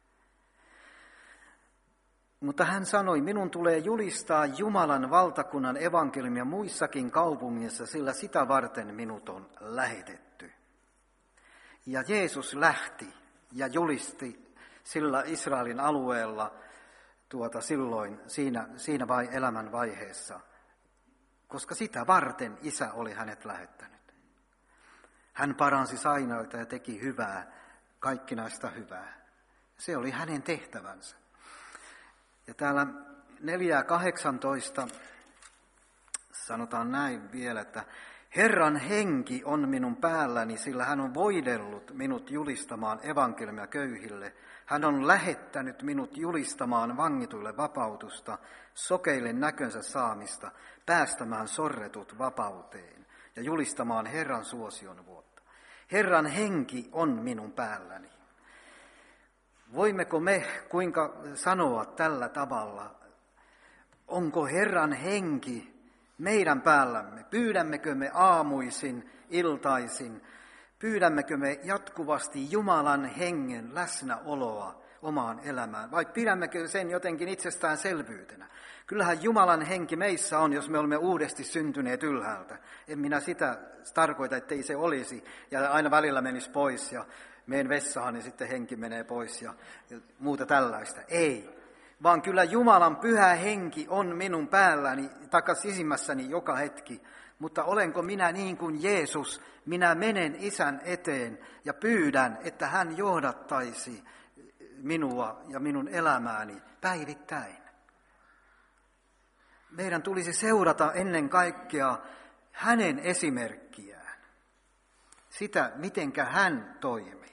[SPEAKER 3] Mutta hän sanoi, minun tulee julistaa Jumalan valtakunnan evankeliumia muissakin kaupungeissa, sillä sitä varten minut on lähetetty. Ja Jeesus lähti ja julisti sillä Israelin alueella tuota silloin siinä, siinä vai elämän vaiheessa, koska sitä varten Isä oli hänet lähettänyt. Hän paransi sairaita ja teki hyvää, kaikkinaista hyvää. Se oli hänen tehtävänsä. Ja täällä neljä kahdeksantoista sanotaan näin vielä, että Herran henki on minun päälläni, sillä hän on voidellut minut julistamaan evankeliumia köyhille. Hän on lähettänyt minut julistamaan vangituille vapautusta, sokeille näkönsä saamista, päästämään sorretut vapauteen ja julistamaan Herran suosion vuotta. Herran henki on minun päälläni. Voimmeko me kuinka sanoa tällä tavalla? Onko Herran henki meidän päällämme? Pyydämmekö me aamuisin, iltaisin? Pyydämmekö me jatkuvasti Jumalan hengen läsnäoloa omaan elämään? Vai pidämmekö sen jotenkin itsestäänselvyytenä? Kyllähän Jumalan henki meissä on, jos me olemme uudesti syntyneet ylhäältä. En minä sitä tarkoita, ettei se olisi ja aina välillä menisi pois ja menen vessahan, niin sitten henki menee pois ja, ja muuta tällaista. Ei, vaan kyllä Jumalan pyhä henki on minun päälläni, taikka sisimmässäni joka hetki. Mutta olenko minä niin kuin Jeesus, minä menen Isän eteen ja pyydän, että hän johdattaisi minua ja minun elämääni päivittäin. Meidän tulisi seurata ennen kaikkea hänen esimerkkiään, sitä mitenkä hän toimi.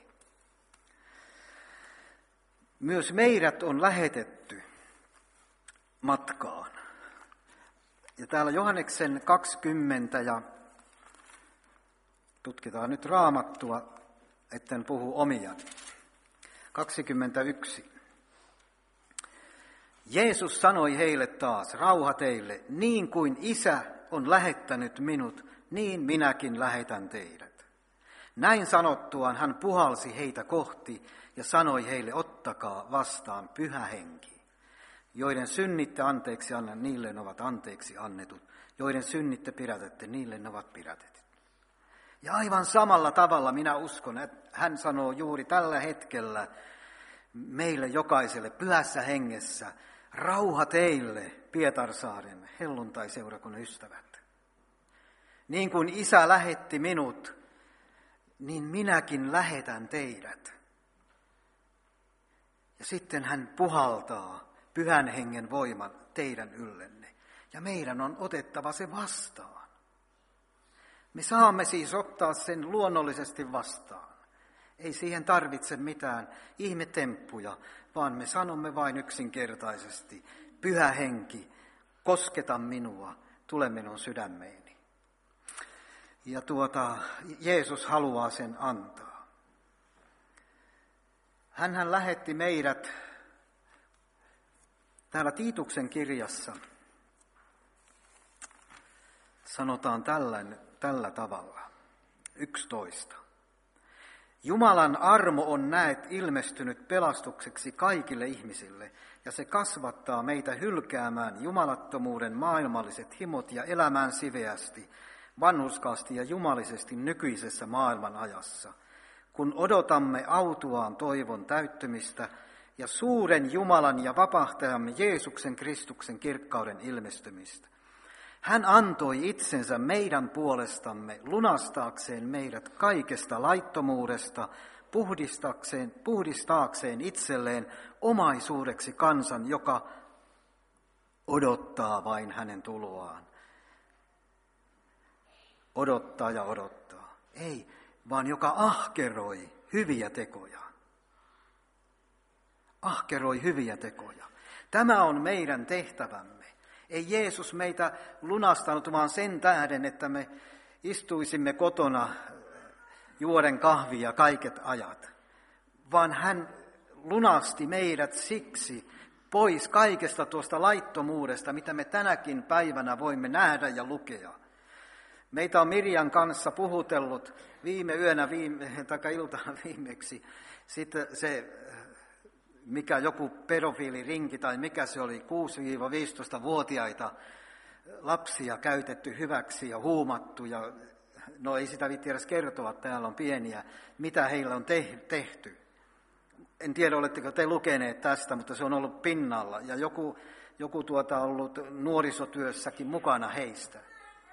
[SPEAKER 3] Myös meidät on lähetetty matkaan. Ja täällä Johanneksen kaksikymmentä ja tutkitaan nyt Raamattua, etten puhu omiani. kaksikymmentäyksi. Jeesus sanoi heille taas, rauha teille, niin kuin Isä on lähettänyt minut, niin minäkin lähetän teidät. Näin sanottuaan hän puhalsi heitä kohti ja sanoi heille, ottakaa vastaan pyhä henki. Joiden synnitte anteeksi anna, niille ne ovat anteeksi annetut. Joiden synnitte pidätätte, niille ne ovat pidätetyt. Ja aivan samalla tavalla minä uskon, että hän sanoo juuri tällä hetkellä meille jokaiselle pyhässä hengessä, rauha teille, Pietarsaaren helluntai-seurakunnan ystävät. Niin kuin Isä lähetti minut, niin minäkin lähetän teidät. Ja sitten hän puhaltaa pyhän hengen voiman teidän yllenne. Ja meidän on otettava se vastaan. Me saamme siis ottaa sen luonnollisesti vastaan. Ei siihen tarvitse mitään ihmetemppuja, vaan me sanomme vain yksinkertaisesti, Pyhä henki, kosketa minua, tule minun sydämeeni. Ja tuota, Jeesus haluaa sen antaa. Hänhän lähetti meidät täällä Tiituksen kirjassa, sanotaan tällä, tällä tavalla, yksitoista. Jumalan armo on näet ilmestynyt pelastukseksi kaikille ihmisille, ja se kasvattaa meitä hylkäämään jumalattomuuden maailmalliset himot ja elämään siveästi, vanhurskaasti ja jumalisesti nykyisessä maailman ajassa, kun odotamme autuaan toivon täyttymistä ja suuren Jumalan ja vapahtajamme Jeesuksen Kristuksen kirkkauden ilmestymistä. Hän antoi itsensä meidän puolestamme lunastaakseen meidät kaikesta laittomuudesta, puhdistaakseen, puhdistaakseen itselleen omaisuudeksi kansan, joka odottaa vain hänen tuloaan. Odottaa ja odottaa. Ei, vaan joka ahkeroi hyviä tekoja. Ahkeroi hyviä tekoja. Tämä on meidän tehtävämme. Ei Jeesus meitä lunastanut, vaan sen tähden, että me istuisimme kotona juoden kahvia kaiket ajat. Vaan hän lunasti meidät siksi pois kaikesta tuosta laittomuudesta, mitä me tänäkin päivänä voimme nähdä ja lukea. Meitä on Mirjan kanssa puhutellut viime yönä, viime, tai iltana viimeksi, sitten se, mikä joku pedofiilirinki tai mikä se oli, kuusi-viisitoista-vuotiaita lapsia käytetty hyväksi ja huumattu, ja no ei sitä viitti edes kertoa, täällä on pieniä, mitä heillä on tehty. En tiedä, oletteko te lukeneet tästä, mutta se on ollut pinnalla, ja joku, joku tuota on ollut nuorisotyössäkin mukana heistä.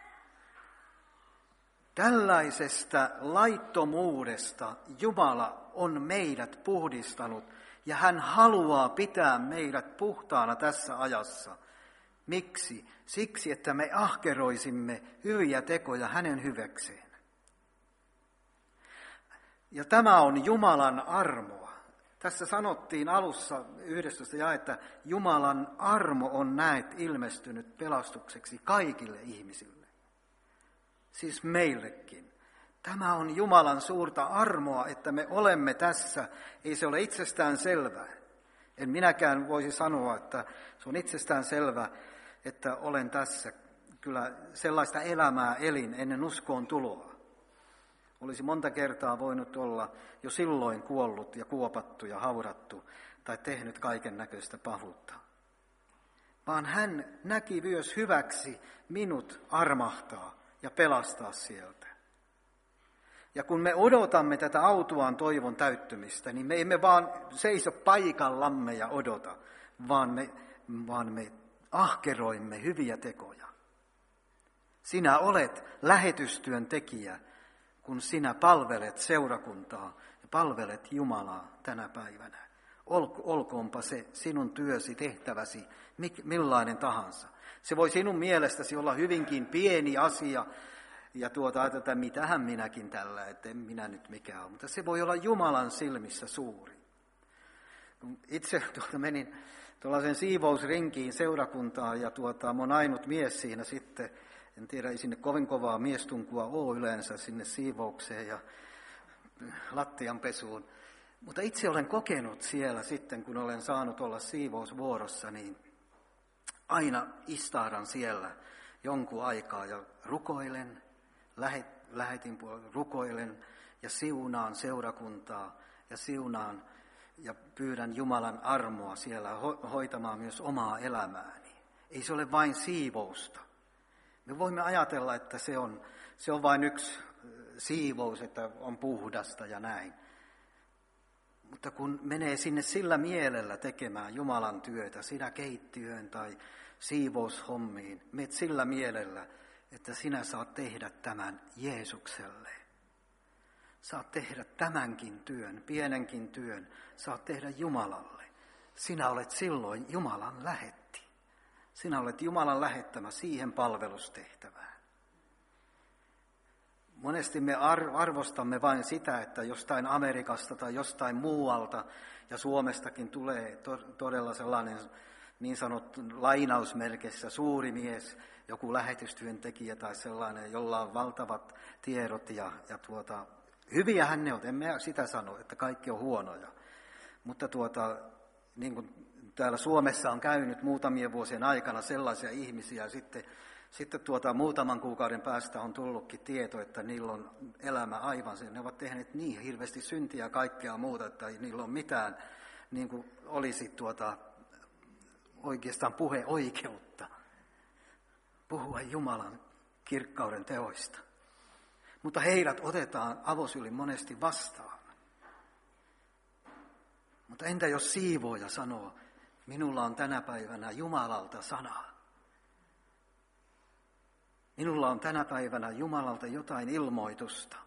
[SPEAKER 3] Tällaisesta laittomuudesta Jumala on meidät puhdistanut, ja hän haluaa pitää meidät puhtaana tässä ajassa. Miksi? Siksi, että me ahkeroisimme hyviä tekoja hänen hyväkseen. Ja tämä on Jumalan armoa. Tässä sanottiin alussa yhdestoista jae, että Jumalan armo on näet ilmestynyt pelastukseksi kaikille ihmisille. Siis meillekin. Tämä on Jumalan suurta armoa, että me olemme tässä. Ei se ole itsestään selvää. En minäkään voisi sanoa, että se on itsestään selvää, että olen tässä. Kyllä sellaista elämää elin ennen uskoon tuloa. Olisi monta kertaa voinut olla jo silloin kuollut ja kuopattu ja haudattu tai tehnyt kaiken näköistä pahuutta. Vaan hän näki myös hyväksi minut armahtaa ja pelastaa sieltä. Ja kun me odotamme tätä autuaan toivon täyttymistä, niin me emme vaan seiso paikallamme ja odota, vaan me, vaan me ahkeroimme hyviä tekoja. Sinä olet lähetystyön tekijä, kun sinä palvelet seurakuntaa ja palvelet Jumalaa tänä päivänä. Olkoonpa se sinun työsi, tehtäväsi, millainen tahansa. Se voi sinun mielestäsi olla hyvinkin pieni asia, ja tuota ajatella, että mitähän minäkin tällä, että en minä nyt mikään ole. Mutta se voi olla Jumalan silmissä suuri. Itse tuota menin tuollaisen siivousrinkiin seurakuntaan, ja tuota, mä oon ainut mies siinä sitten. En tiedä, ei sinne kovin kovaa miestunkua ole yleensä sinne siivoukseen ja lattianpesuun. Mutta itse olen kokenut siellä sitten, kun olen saanut olla siivousvuorossa, niin aina istahdan siellä jonkun aikaa ja rukoilen, lähet, lähetin puolella rukoilen ja siunaan seurakuntaa ja siunaan ja pyydän Jumalan armoa siellä ho- hoitamaan myös omaa elämääni. Ei se ole vain siivousta. Me voimme ajatella, että se on, se on vain yksi siivous, että on puhdasta ja näin. Mutta kun menee sinne sillä mielellä tekemään Jumalan työtä, sinä keittiöön tai siivoushommiin, meet sillä mielellä, että sinä saat tehdä tämän Jeesukselle. Saat tehdä tämänkin työn, pienenkin työn, saat tehdä Jumalalle. Sinä olet silloin Jumalan lähetti. Sinä olet Jumalan lähettämä siihen palvelustehtävään. Monesti me arvostamme vain sitä, että jostain Amerikasta tai jostain muualta ja Suomestakin tulee todella sellainen niin sanottu lainausmerkissä suuri mies, joku lähetystyöntekijä tai sellainen, jolla on valtavat tiedot ja, ja tuota, hyviähän ne on, en mä sitä sano, että kaikki on huonoja. Mutta tuota, niin kuin täällä Suomessa on käynyt muutamien vuosien aikana sellaisia ihmisiä, sitten, sitten tuota, muutaman kuukauden päästä on tullutkin tieto, että niillä on elämä aivan sen. Ne ovat tehneet niin hirveästi syntiä ja kaikkea muuta, että ei niillä ole mitään, niin kuin olisi tuota, oikeastaan puheoikeutta puhua Jumalan kirkkauden teoista. Mutta heidät otetaan avosylin monesti vastaan. Mutta entä jos siivooja sanoo, minulla on tänä päivänä Jumalalta sana. Minulla on tänä päivänä Jumalalta jotain ilmoitusta.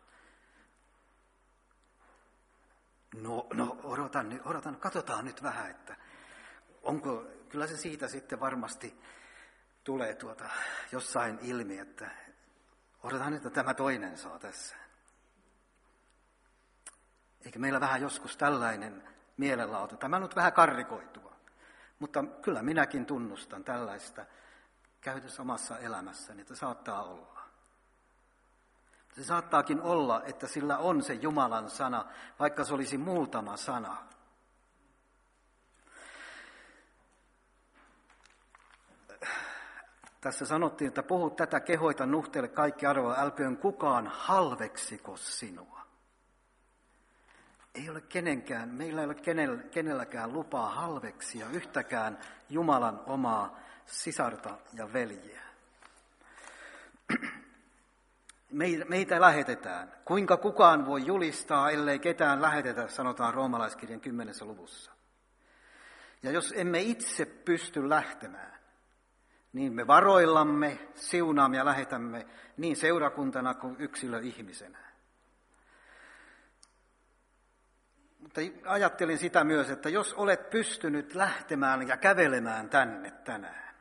[SPEAKER 3] No, no odotan, odotan, katsotaan nyt vähän, että onko, kyllä se siitä sitten varmasti tulee tuota jossain ilmi, että odotan, että tämä toinen saa tässä. Eikä meillä vähän joskus tällainen mielenlauta, tämä on nyt vähän karrikoitua, mutta kyllä minäkin tunnustan tällaista käytössä omassa elämässäni, että saattaa olla. Se saattaakin olla, että sillä on se Jumalan sana, vaikka se olisi muutama sana. Tässä sanottiin, että puhu tätä, kehoita nuhteelle kaikki arvoa, älköön kukaan halveksiko sinua. Ei ole kenenkään, meillä ei ole kenelläkään lupaa halveksia yhtäkään Jumalan omaa sisarta ja veljeä. Meitä lähetetään. Kuinka kukaan voi julistaa, ellei ketään lähetetä, sanotaan roomalaiskirjan kymmenessä luvussa. Ja jos emme itse pysty lähtemään, niin me varoillamme, siunaamme ja lähetämme niin seurakuntana kuin yksilöihmisenä. Mutta ajattelin sitä myös, että jos olet pystynyt lähtemään ja kävelemään tänne tänään,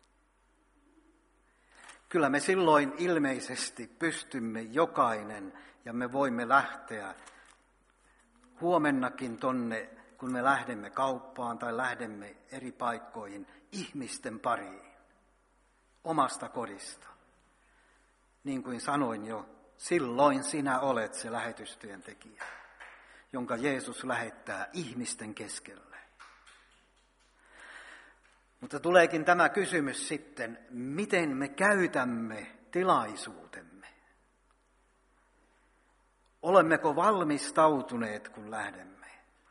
[SPEAKER 3] kyllä me silloin ilmeisesti pystymme jokainen ja me voimme lähteä huomennakin tonne, kun me lähdemme kauppaan tai lähdemme eri paikkoihin ihmisten pariin, omasta kodista. Niin kuin sanoin jo, silloin sinä olet se lähetystyöntekijä, jonka Jeesus lähettää ihmisten keskelle. Mutta tuleekin tämä kysymys sitten, miten me käytämme tilaisuutemme? Olemmeko valmistautuneet, kun lähdemme?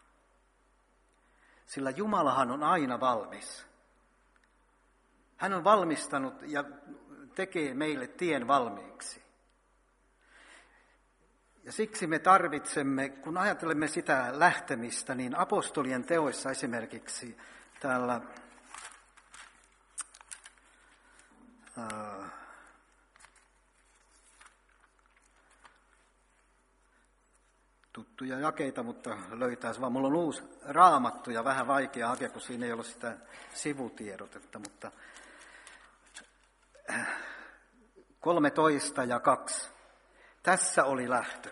[SPEAKER 3] Sillä Jumalahan on aina valmis. Hän on valmistanut ja tekee meille tien valmiiksi. Ja siksi me tarvitsemme, kun ajattelemme sitä lähtemistä, niin apostolien teoissa esimerkiksi täällä ää, tuttuja jakeita, mutta löytäisi vaan. Mulla on uusi raamattu ja vähän vaikea hakea, kun siinä ei ole sitä sivutiedotetta, mutta kolmetoista ja kaksi. Tässä oli lähtö.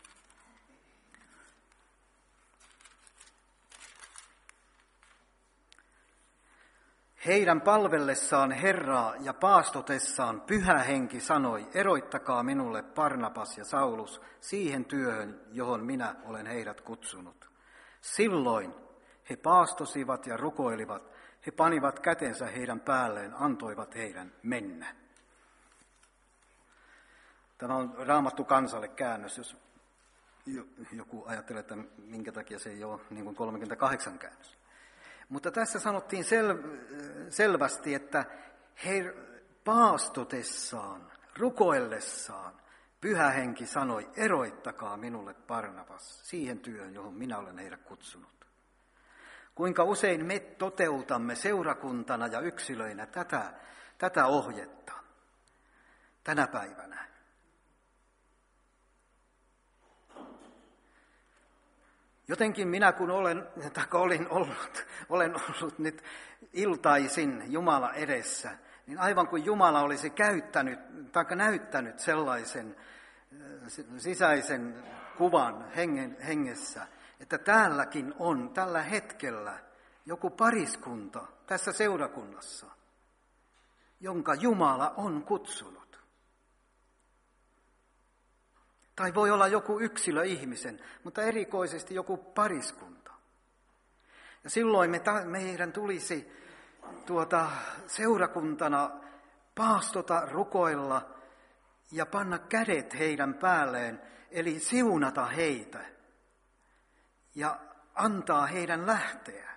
[SPEAKER 3] Heidän palvellessaan Herraa ja paastotessaan Pyhä Henki sanoi, eroittakaa minulle Barnabas ja Saulus siihen työhön, johon minä olen heidät kutsunut. Silloin he paastosivat ja rukoilivat, he panivat kätensä heidän päälleen, antoivat heidän mennä. Tämä on Raamattu kansalle käännös, jos Joku ajattelee, että minkä takia se ei ole niin kuin kolmekymmentäkahdeksan käännös. Mutta tässä sanottiin sel, selvästi, että he paastotessaan, rukoillessaan, Pyhä Henki sanoi, eroittakaa minulle Barnabas siihen työhön, johon minä olen heidät kutsunut. Kuinka usein me toteutamme seurakuntana ja yksilöinä tätä, tätä ohjetta tänä päivänä. Jotenkin minä kun olen, tai olin ollut, olen ollut nyt iltaisin Jumala edessä, niin aivan kuin Jumala olisi käyttänyt tai näyttänyt sellaisen sisäisen kuvan hengen, hengessä, että täälläkin on tällä hetkellä joku pariskunta tässä seurakunnassa, jonka Jumala on kutsunut. Tai voi olla joku yksilö ihmisen, mutta erikoisesti joku pariskunta. Ja silloin me ta- meidän tulisi tuota seurakuntana paastota, rukoilla ja panna kädet heidän päälleen, eli siunata heitä ja antaa heidän lähteä.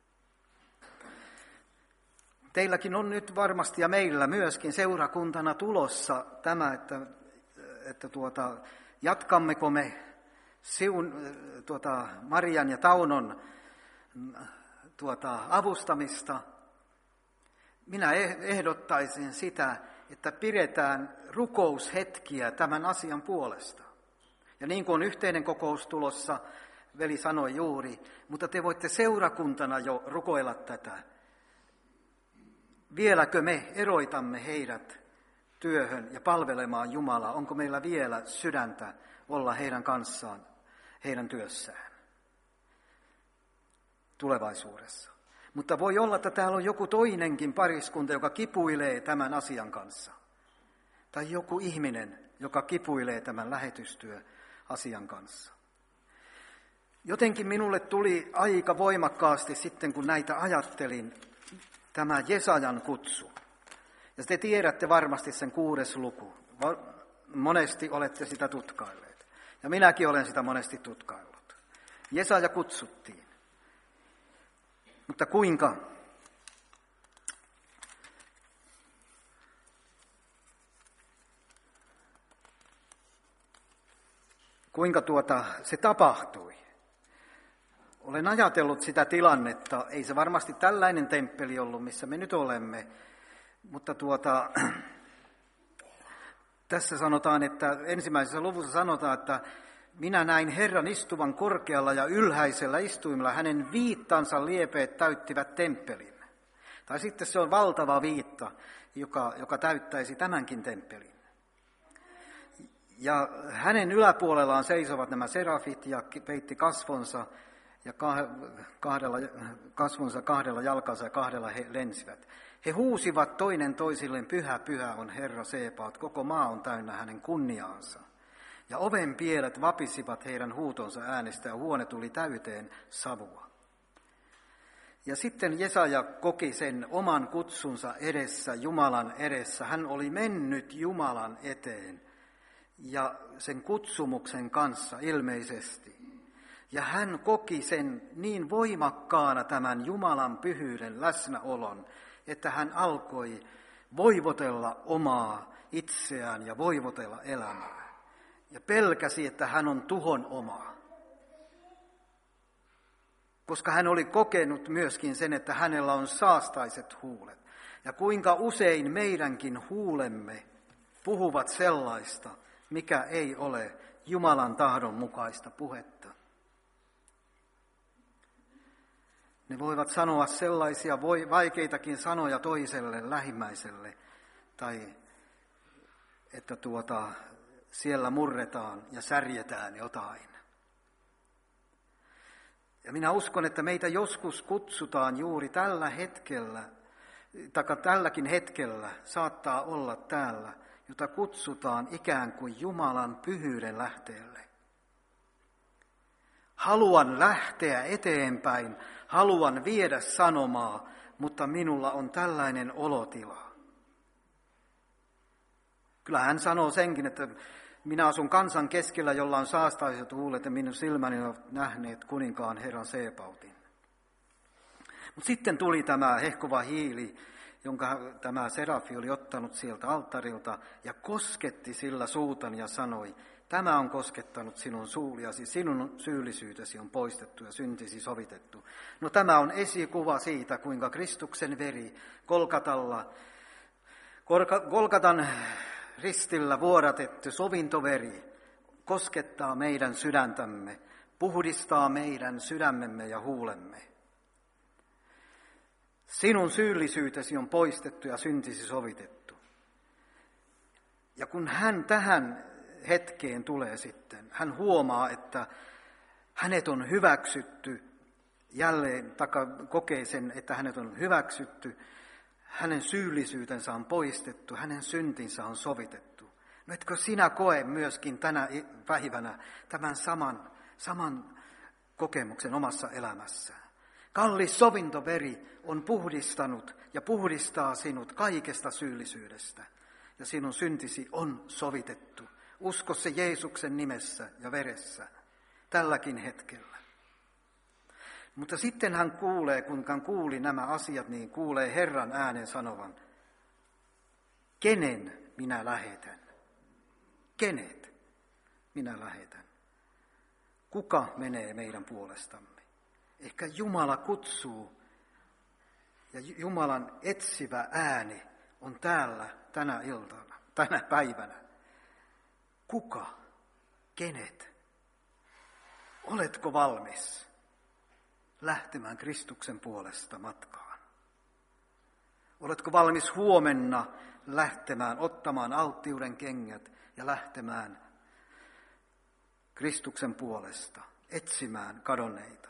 [SPEAKER 3] Teilläkin on nyt varmasti ja meillä myöskin seurakuntana tulossa tämä, että, että tuota, jatkammeko me siun, tuota, Marian ja Taunon tuota, avustamista. Minä ehdottaisin sitä, että pidetään rukoushetkiä tämän asian puolesta. Ja niin kuin on yhteinen kokous tulossa, veli sanoi juuri, mutta te voitte seurakuntana jo rukoilla tätä. Vieläkö me eroitamme heidät työhön ja palvelemaan Jumalaa? Onko meillä vielä sydäntä olla heidän kanssaan, heidän työssään tulevaisuudessa? Mutta voi olla, että täällä on joku toinenkin pariskunta, joka kipuilee tämän asian kanssa. Tai joku ihminen, joka kipuilee tämän lähetystyöasian kanssa. Jotenkin minulle tuli aika voimakkaasti sitten, kun näitä ajattelin, tämä Jesajan kutsu. Ja te tiedätte varmasti sen kuudes luku. Monesti olette sitä tutkailleet. Ja minäkin olen sitä monesti tutkaillut. Jesaja kutsuttiin. Mutta kuinka? Kuinka tuota se tapahtui? Olen ajatellut sitä tilannetta, ei se varmasti tällainen temppeli ollut, missä me nyt olemme, mutta tuota, tässä sanotaan, että ensimmäisessä luvussa sanotaan, että minä näin Herran istuvan korkealla ja ylhäisellä istuimella, hänen viittansa liepeet täyttivät temppelin. Tai sitten se on valtava viitta, joka, joka täyttäisi tämänkin temppelin. Ja hänen yläpuolellaan seisovat nämä serafit ja peitti kasvonsa ja kahdella, kasvonsa kahdella jalkansa ja kahdella he lensivät. He huusivat toinen toisilleen, pyhä, pyhä on Herra Sebaot, koko maa on täynnä hänen kunniaansa. Ja oven pielet vapisivat heidän huutonsa äänestä ja huone tuli täyteen savua. Ja sitten Jesaja koki sen oman kutsunsa edessä, Jumalan edessä. Hän oli mennyt Jumalan eteen ja sen kutsumuksen kanssa ilmeisesti. Ja hän koki sen niin voimakkaana tämän Jumalan pyhyyden läsnäolon, että hän alkoi voivotella omaa itseään ja voivotella elämää. Ja pelkäsi, että hän on tuhon oma. Koska hän oli kokenut myöskin sen, että hänellä on saastaiset huulet. Ja kuinka usein meidänkin huulemme puhuvat sellaista, mikä ei ole Jumalan tahdon mukaista puhetta. Ne voivat sanoa sellaisia vaikeitakin sanoja toiselle lähimmäiselle, tai että tuota, siellä murretaan ja särjetään jotain. Ja minä uskon, että meitä joskus kutsutaan juuri tällä hetkellä, tai tälläkin hetkellä saattaa olla täällä, jota kutsutaan ikään kuin Jumalan pyhyyden lähteelle. Haluan lähteä eteenpäin, haluan viedä sanomaa, mutta minulla on tällainen olotila. Kyllä hän sanoo senkin, että Minä asun kansan keskellä, jolla on saastaiset huulet, ja minun silmäni ovat nähneet kuninkaan Herran Seebautin. Mutta sitten tuli tämä hehkuva hiili, jonka tämä serafi oli ottanut sieltä alttarilta, ja kosketti sillä suutani ja sanoi, tämä on koskettanut sinun suuliasi, sinun syyllisyytesi on poistettu ja syntisi sovitettu. No tämä on esikuva siitä, kuinka Kristuksen veri Golgatalla, Golgatan ristillä vuodatettu sovintoveri koskettaa meidän sydäntämme, puhdistaa meidän sydämemme ja huulemme. Sinun syyllisyytesi on poistettu ja syntisi sovitettu. Ja kun hän tähän hetkeen tulee sitten, hän huomaa, että hänet on hyväksytty, jälleen taka, kokee sen, että hänet on hyväksytty, hänen syyllisyytensä on poistettu, hänen syntinsä on sovitettu. No etkö sinä koe myöskin tänä päivänä tämän saman, saman kokemuksen omassa elämässään? Kallis sovintoveri on puhdistanut ja puhdistaa sinut kaikesta syyllisyydestä, ja sinun syntisi on sovitettu. Usko se Jeesuksen nimessä ja veressä tälläkin hetkellä. Mutta sitten hän kuulee, kun hän kuuli nämä asiat, niin kuulee Herran äänen sanovan, kenen minä lähetän? Kenet minä lähetän? Kuka menee meidän puolestamme? Ehkä Jumala kutsuu, ja Jumalan etsivä ääni on täällä tänä iltana, tänä päivänä. Kuka? Kenet? Oletko valmis lähtemään Kristuksen puolesta matkaan? Oletko valmis huomenna lähtemään, ottamaan alttiuden kengät ja lähtemään Kristuksen puolesta, etsimään kadonneita?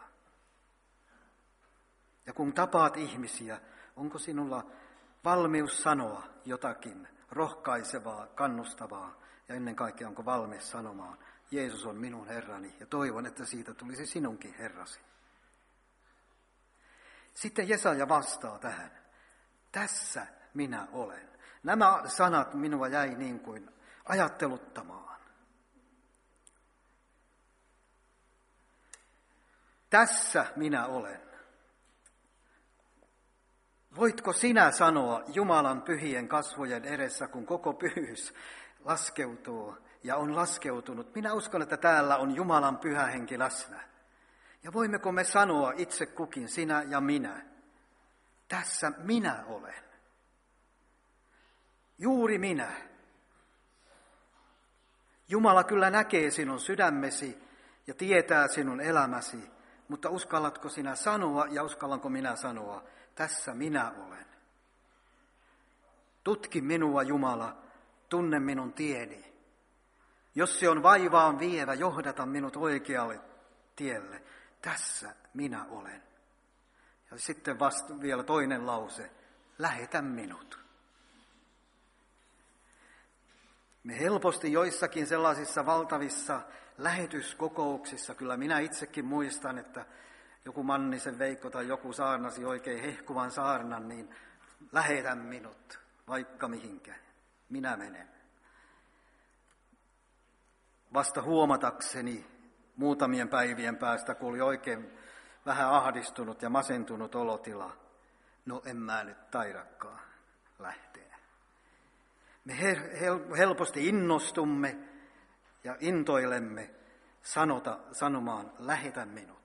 [SPEAKER 3] Ja kun tapaat ihmisiä, onko sinulla valmius sanoa jotakin rohkaisevaa, kannustavaa ja ennen kaikkea onko valmis sanomaan, Jeesus on minun Herrani ja toivon, että siitä tulisi sinunkin Herrasi. Sitten Jesaja vastaa tähän, tässä minä olen. Nämä sanat minua jäi niin kuin ajatteluttamaan. Tässä minä olen. Voitko sinä sanoa Jumalan pyhien kasvojen edessä, kun koko pyhyys laskeutuu ja on laskeutunut? Minä uskon, että täällä on Jumalan pyhä henki läsnä. Ja voimmeko me sanoa itse kukin, sinä ja minä, tässä minä olen. Juuri minä. Jumala kyllä näkee sinun sydämesi ja tietää sinun elämäsi, mutta uskallatko sinä sanoa ja uskallanko minä sanoa, tässä minä olen. Tutki minua, Jumala, tunne minun tieni. Jos se on vaivaan vievä, johdata minut oikealle tielle. Tässä minä olen. Ja sitten vasta vielä toinen lause. Lähetä minut. Me helposti joissakin sellaisissa valtavissa lähetyskokouksissa, kyllä minä itsekin muistan, että joku Mannisen Veikko tai joku saarnasi oikein hehkuvan saarnan, niin lähetä minut vaikka mihinkään. Minä menen. Vasta huomatakseni muutamien päivien päästä, kun oli oikein vähän ahdistunut ja masentunut olotila, no en mä nyt taidakaan lähteä. Me helposti innostumme ja intoilemme sanota, sanomaan, lähetä minut.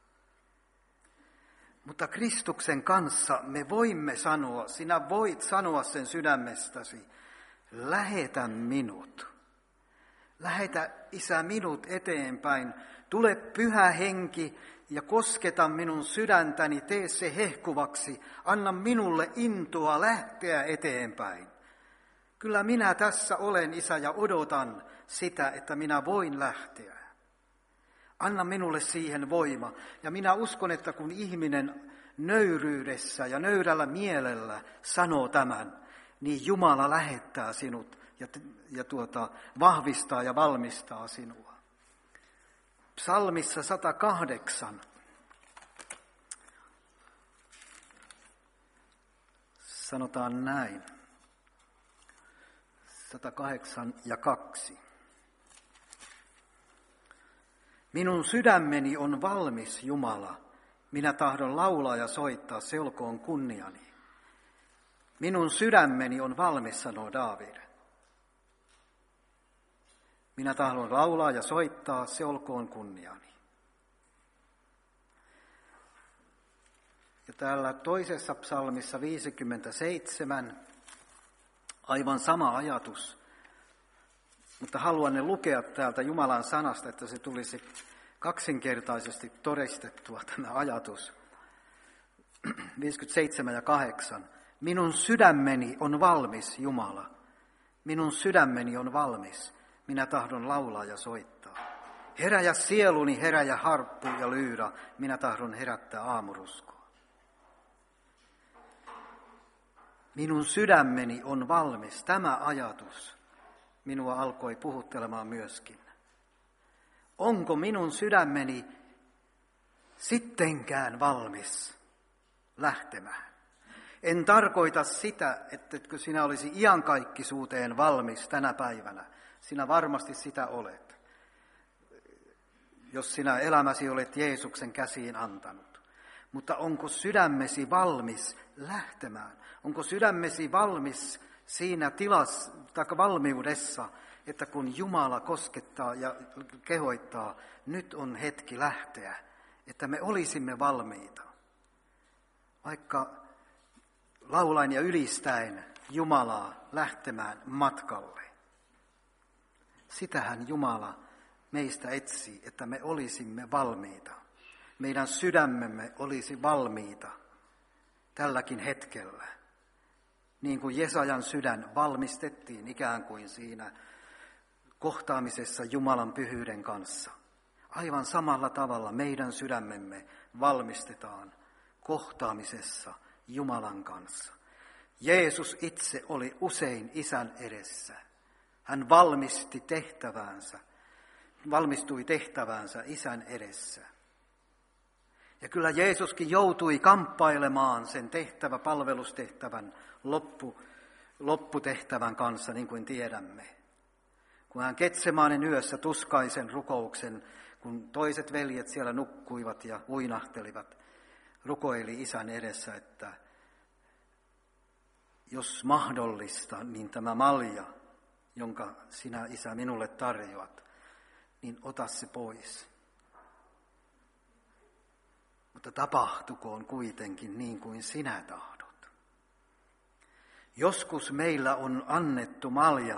[SPEAKER 3] Mutta Kristuksen kanssa me voimme sanoa, sinä voit sanoa sen sydämestäsi, lähetä minut. Lähetä, Isä, minut eteenpäin. Tule Pyhä Henki ja kosketa minun sydäntäni, tee se hehkuvaksi. Anna minulle intoa lähteä eteenpäin. Kyllä minä tässä olen, Isä, ja odotan sitä, että minä voin lähteä. Anna minulle siihen voima. Ja minä uskon, että kun ihminen nöyryydessä ja nöyrällä mielellä sanoo tämän, niin Jumala lähettää sinut ja, ja tuota, vahvistaa ja valmistaa sinua. Psalmissa sata kahdeksan. Sanotaan näin. sata kahdeksan ja kaksi. Minun sydämeni on valmis, Jumala. Minä tahdon laulaa ja soittaa, se olkoon kunniani. Minun sydämeni on valmis, sanoo Daavid. Minä tahdon laulaa ja soittaa, se olkoon kunniani. Ja täällä toisessa psalmissa viisikymmentäseitsemän, aivan sama ajatus, mutta haluan ne lukea täältä Jumalan sanasta, että se tulisi kaksinkertaisesti todistettua tämä ajatus. viisikymmentäseitsemän ja kahdeksan. Minun sydämeni on valmis, Jumala. Minun sydämeni on valmis. Minä tahdon laulaa ja soittaa. Heräjä sieluni, heräjä harppu ja lyyrä. Minä tahdon herättää aamuruskoa. Minun sydämeni on valmis. Tämä ajatus minua alkoi puhuttelemaan myöskin. Onko minun sydämeni sittenkään valmis lähtemään? En tarkoita sitä, että sinä olisi iankaikkisuuteen valmis tänä päivänä. Sinä varmasti sitä olet, jos sinä elämäsi olet Jeesuksen käsiin antanut. Mutta onko sydämesi valmis lähtemään? Onko sydämesi valmis siinä tilassa tai valmiudessa, että kun Jumala koskettaa ja kehoittaa, nyt on hetki lähteä, että me olisimme valmiita. Vaikka laulain ja ylistäen Jumalaa lähtemään matkalle. Sitähän Jumala meistä etsii, että me olisimme valmiita. Meidän sydämemme olisi valmiita tälläkin hetkellä. Niin kuin Jesajan sydän valmistettiin ikään kuin siinä kohtaamisessa Jumalan pyhyyden kanssa. Aivan samalla tavalla meidän sydämemme valmistetaan kohtaamisessa Jumalan kanssa. Jeesus itse oli usein Isän edessä. Hän valmisti tehtäväänsä, valmistui tehtäväänsä Isän edessä. Ja kyllä Jeesuskin joutui kamppailemaan sen tehtävä, palvelustehtävän, loppu, lopputehtävän kanssa, niin kuin tiedämme. Kun hän Getsemaanen yössä tuskaisen rukouksen, kun toiset veljet siellä nukkuivat ja uinahtelivat, rukoili Isän edessä, että jos mahdollista, niin tämä malja, jonka sinä, Isä, minulle tarjoat, niin ota se pois. Mutta tapahtukoon kuitenkin niin kuin sinä tahdot. Joskus meillä on annettu malja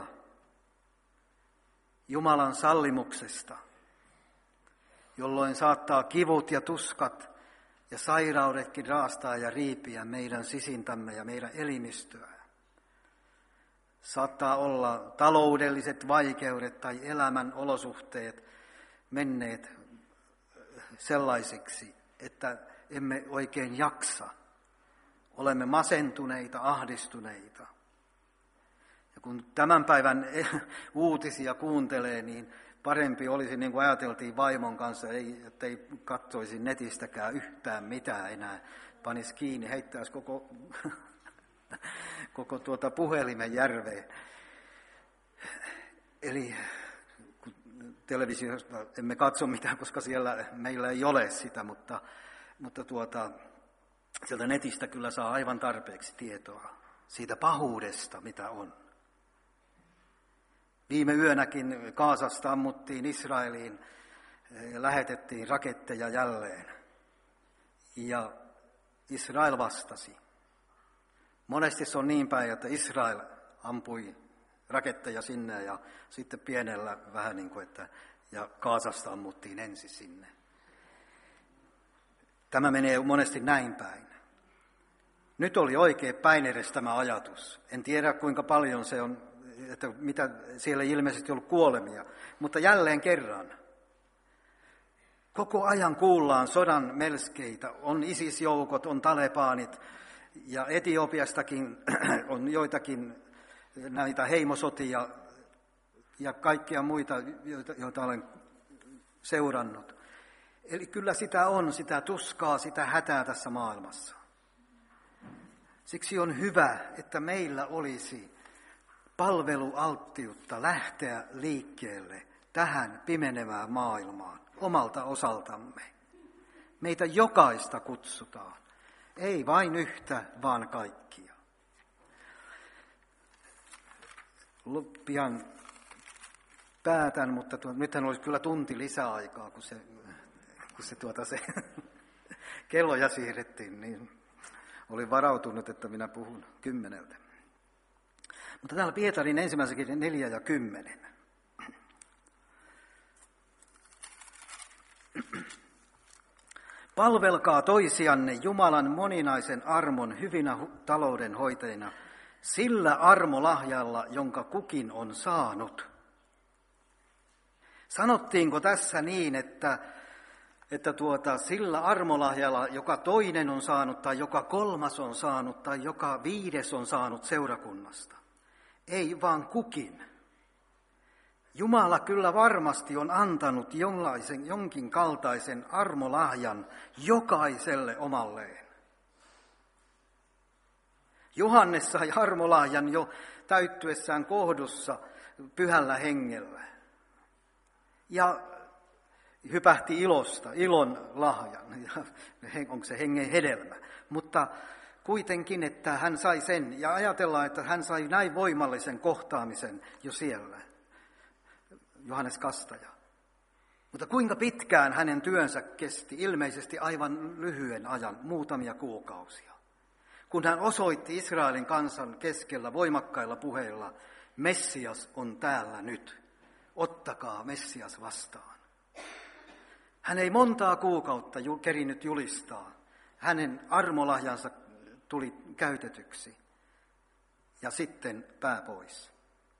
[SPEAKER 3] Jumalan sallimuksesta, jolloin saattaa kivut ja tuskat ja sairaudetkin raastaa ja riipiä meidän sisintämme ja meidän elimistöä. Saattaa olla taloudelliset vaikeudet tai elämän olosuhteet menneet sellaisiksi, että emme oikein jaksa. Olemme masentuneita, ahdistuneita. Ja kun tämän päivän uutisia kuuntelee, niin parempi olisi, niin kuin ajateltiin vaimon kanssa, ei, ettei katsoisi netistäkään yhtään mitään enää. Panisi kiinni, heittäisi koko, koko tuota puhelimen järveen. Eli kun televisiosta emme katso mitään, koska siellä meillä ei ole sitä, mutta, mutta tuota, sieltä netistä kyllä saa aivan tarpeeksi tietoa siitä pahuudesta, mitä on. Viime yönäkin Gazasta ammuttiin Israeliin ja lähetettiin raketteja jälleen. Ja Israel vastasi. Monesti se on niin päin, että Israel ampui raketteja sinne ja sitten pienellä vähän niin kuin, että ja Gazasta ammuttiin ensin sinne. Tämä menee monesti näin päin. Nyt oli oikein päin edes tämä ajatus. En tiedä kuinka paljon se on, että mitä siellä ei ilmeisesti ollut kuolemia, mutta jälleen kerran. Koko ajan kuullaan sodan melskeitä, on ISIS-joukot, on talebanit ja Etiopiastakin on joitakin näitä heimosotia ja kaikkia muita, joita, joita olen seurannut. Eli kyllä sitä on, sitä tuskaa, sitä hätää tässä maailmassa. Siksi on hyvä, että meillä olisi palvelualttiutta lähteä liikkeelle tähän pimenevään maailmaan. omalta osaltamme. Meitä jokaista kutsutaan. Ei vain yhtä, vaan kaikkia. Pian päätän, mutta tuo, nythän olisi kyllä tunti lisäaikaa, kun se, kun se, tuota, se kelloja siirrettiin, niin olin varautunut, että minä puhun kymmeneltä. Mutta täällä Pietarin ensimmäisen kirjan neljä ja kymmenen. Palvelkaa toisianne Jumalan moninaisen armon hyvinä taloudenhoitajina sillä armolahjalla, jonka kukin on saanut. Sanottiinko tässä niin, että, että tuota, sillä armolahjalla, joka toinen on saanut, tai joka kolmas on saanut, tai joka viides on saanut seurakunnasta? Ei vaan kukin. Jumala kyllä varmasti on antanut jonlaisen, jonkin kaltaisen armolahjan jokaiselle omalleen. Johannes sai armolahjan jo täyttyessään kohdussa pyhällä hengellä. Ja hypähti ilosta, ilon lahjan, ja onko se hengen hedelmä. Mutta kuitenkin, että hän sai sen, ja ajatellaan, että hän sai näin voimallisen kohtaamisen jo siellä. Johannes Kastaja. Mutta kuinka pitkään hänen työnsä kesti? Ilmeisesti aivan lyhyen ajan, muutamia kuukausia. Kun hän osoitti Israelin kansan keskellä voimakkailla puheilla, Messias on täällä nyt, ottakaa Messias vastaan. Hän ei montaa kuukautta kerinyt julistaa. Hänen armolahjansa tuli käytetyksi. Ja sitten pää pois.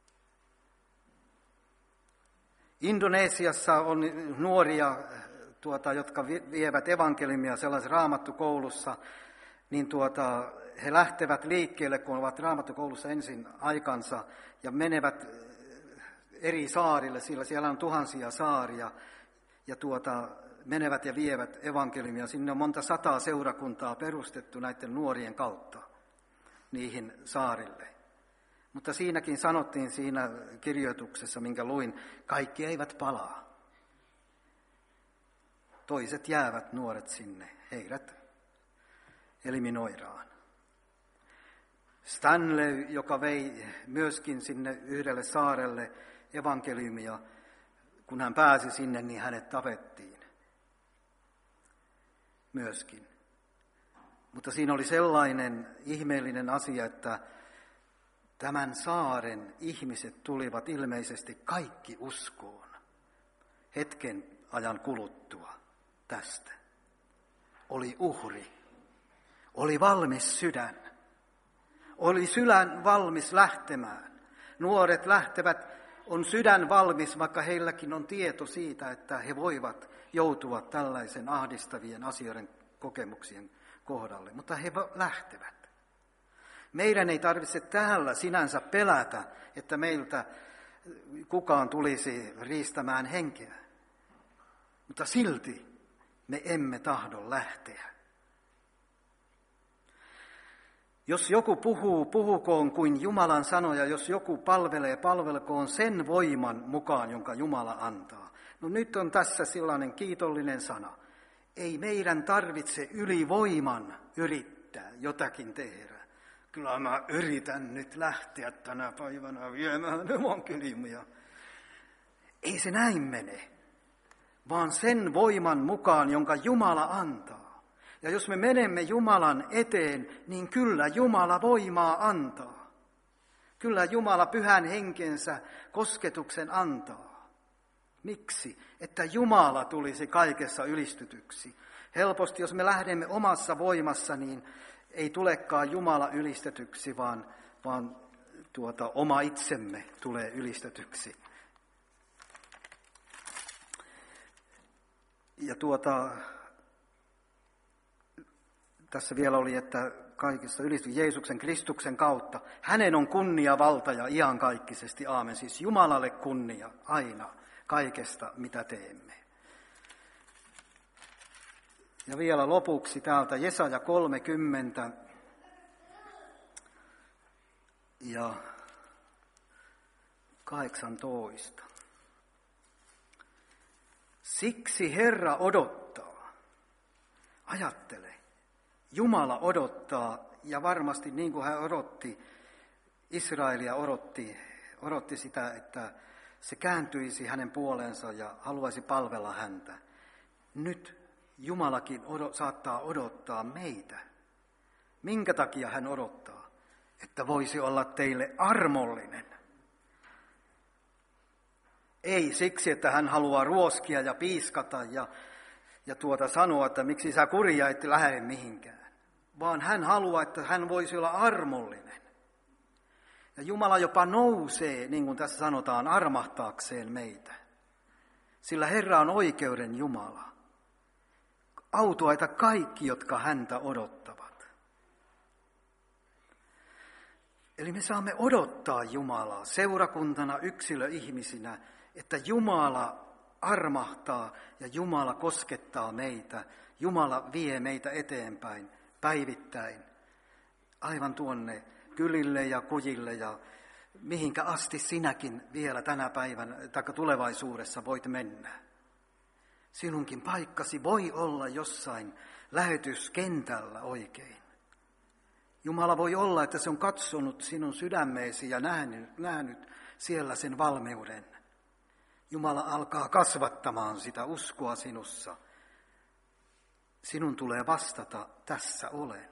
[SPEAKER 3] Indonesiassa on nuoria, tuota, jotka vievät evankeliumia sellaisessa raamattukoulussa, niin tuota, he lähtevät liikkeelle, kun ovat raamattukoulussa ensin aikansa, ja menevät eri saarille, sillä siellä on tuhansia saaria, ja tuota, menevät ja vievät evankeliumia. Sinne on monta sataa seurakuntaa perustettu näiden nuorien kautta niihin saarille. Mutta siinäkin sanottiin siinä kirjoituksessa, minkä luin, kaikki eivät palaa. Toiset jäävät nuoret sinne, heidät eliminoidaan. Stanley, joka vei myöskin sinne yhdelle saarelle evankeliumia, kun hän pääsi sinne, niin hänet tapettiin myöskin. Mutta siinä oli sellainen ihmeellinen asia, että tämän saaren ihmiset tulivat ilmeisesti kaikki uskoon hetken ajan kuluttua tästä. Oli uhri, oli valmis sydän, oli sydän valmis lähtemään. Nuoret lähtevät, on sydän valmis, vaikka heilläkin on tieto siitä, että he voivat joutua tällaisen ahdistavien asioiden kokemuksien kohdalle, mutta he lähtevät. Meidän ei tarvitse täällä sinänsä pelätä, että meiltä kukaan tulisi riistämään henkeä. Mutta silti me emme tahdo lähteä. Jos joku puhuu, puhukoon kuin Jumalan sanoja. Jos joku palvelee, palvelkoon sen voiman mukaan, jonka Jumala antaa. No nyt on tässä sellainen kiitollinen sana. Ei meidän tarvitse ylivoiman yrittää jotakin tehdä. Kyllä mä yritän nyt lähteä tänä päivänä viemään evankeliumia. Ei se näin mene, vaan sen voiman mukaan, jonka Jumala antaa. Ja jos me menemme Jumalan eteen, niin kyllä Jumala voimaa antaa. Kyllä Jumala pyhän henkensä kosketuksen antaa. Miksi? Että Jumala tulisi kaikessa ylistetyksi. Helposti, jos me lähdemme omassa voimassa, niin ei tulekaan Jumala ylistetyksi, vaan, vaan tuota, oma itsemme tulee ylistetyksi. Ja tuota, tässä vielä oli, että kaikista ylistys Jeesuksen Kristuksen kautta. Hänen on kunnia, valta ja iankaikkisesti. Aamen. Siis Jumalalle kunnia aina kaikesta, mitä teemme. Ja vielä lopuksi täältä Jesaja kolmekymmentä ja kahdeksantoista. Siksi Herra odottaa. Ajattele, Jumala odottaa, ja varmasti niin kuin hän odotti, Israelia odotti, odotti sitä, että se kääntyisi hänen puoleensa ja haluaisi palvella häntä. Nyt Jumalakin odot, saattaa odottaa meitä. Minkä takia hän odottaa? Että voisi olla teille armollinen. Ei siksi, että hän haluaa ruoskia ja piiskata ja, ja tuota sanoa, että miksi sä kurja et lähde mihinkään. Vaan hän haluaa, että hän voisi olla armollinen. Ja Jumala jopa nousee, niin kuin tässä sanotaan, armahtaakseen meitä. Sillä Herra on oikeuden Jumala. Autuaita kaikki, jotka häntä odottavat. Eli me saamme odottaa Jumalaa seurakuntana, yksilöihmisinä, että Jumala armahtaa ja Jumala koskettaa meitä. Jumala vie meitä eteenpäin päivittäin, aivan tuonne kylille ja kujille ja mihinkä asti sinäkin vielä tänä päivänä tai tulevaisuudessa voit mennä. Sinunkin paikkasi voi olla jossain lähetyskentällä oikein. Jumala voi olla, että se on katsonut sinun sydämeesi ja nähnyt, nähnyt siellä sen valmeuden. Jumala alkaa kasvattamaan sitä uskoa sinussa. Sinun tulee vastata, tässä olen.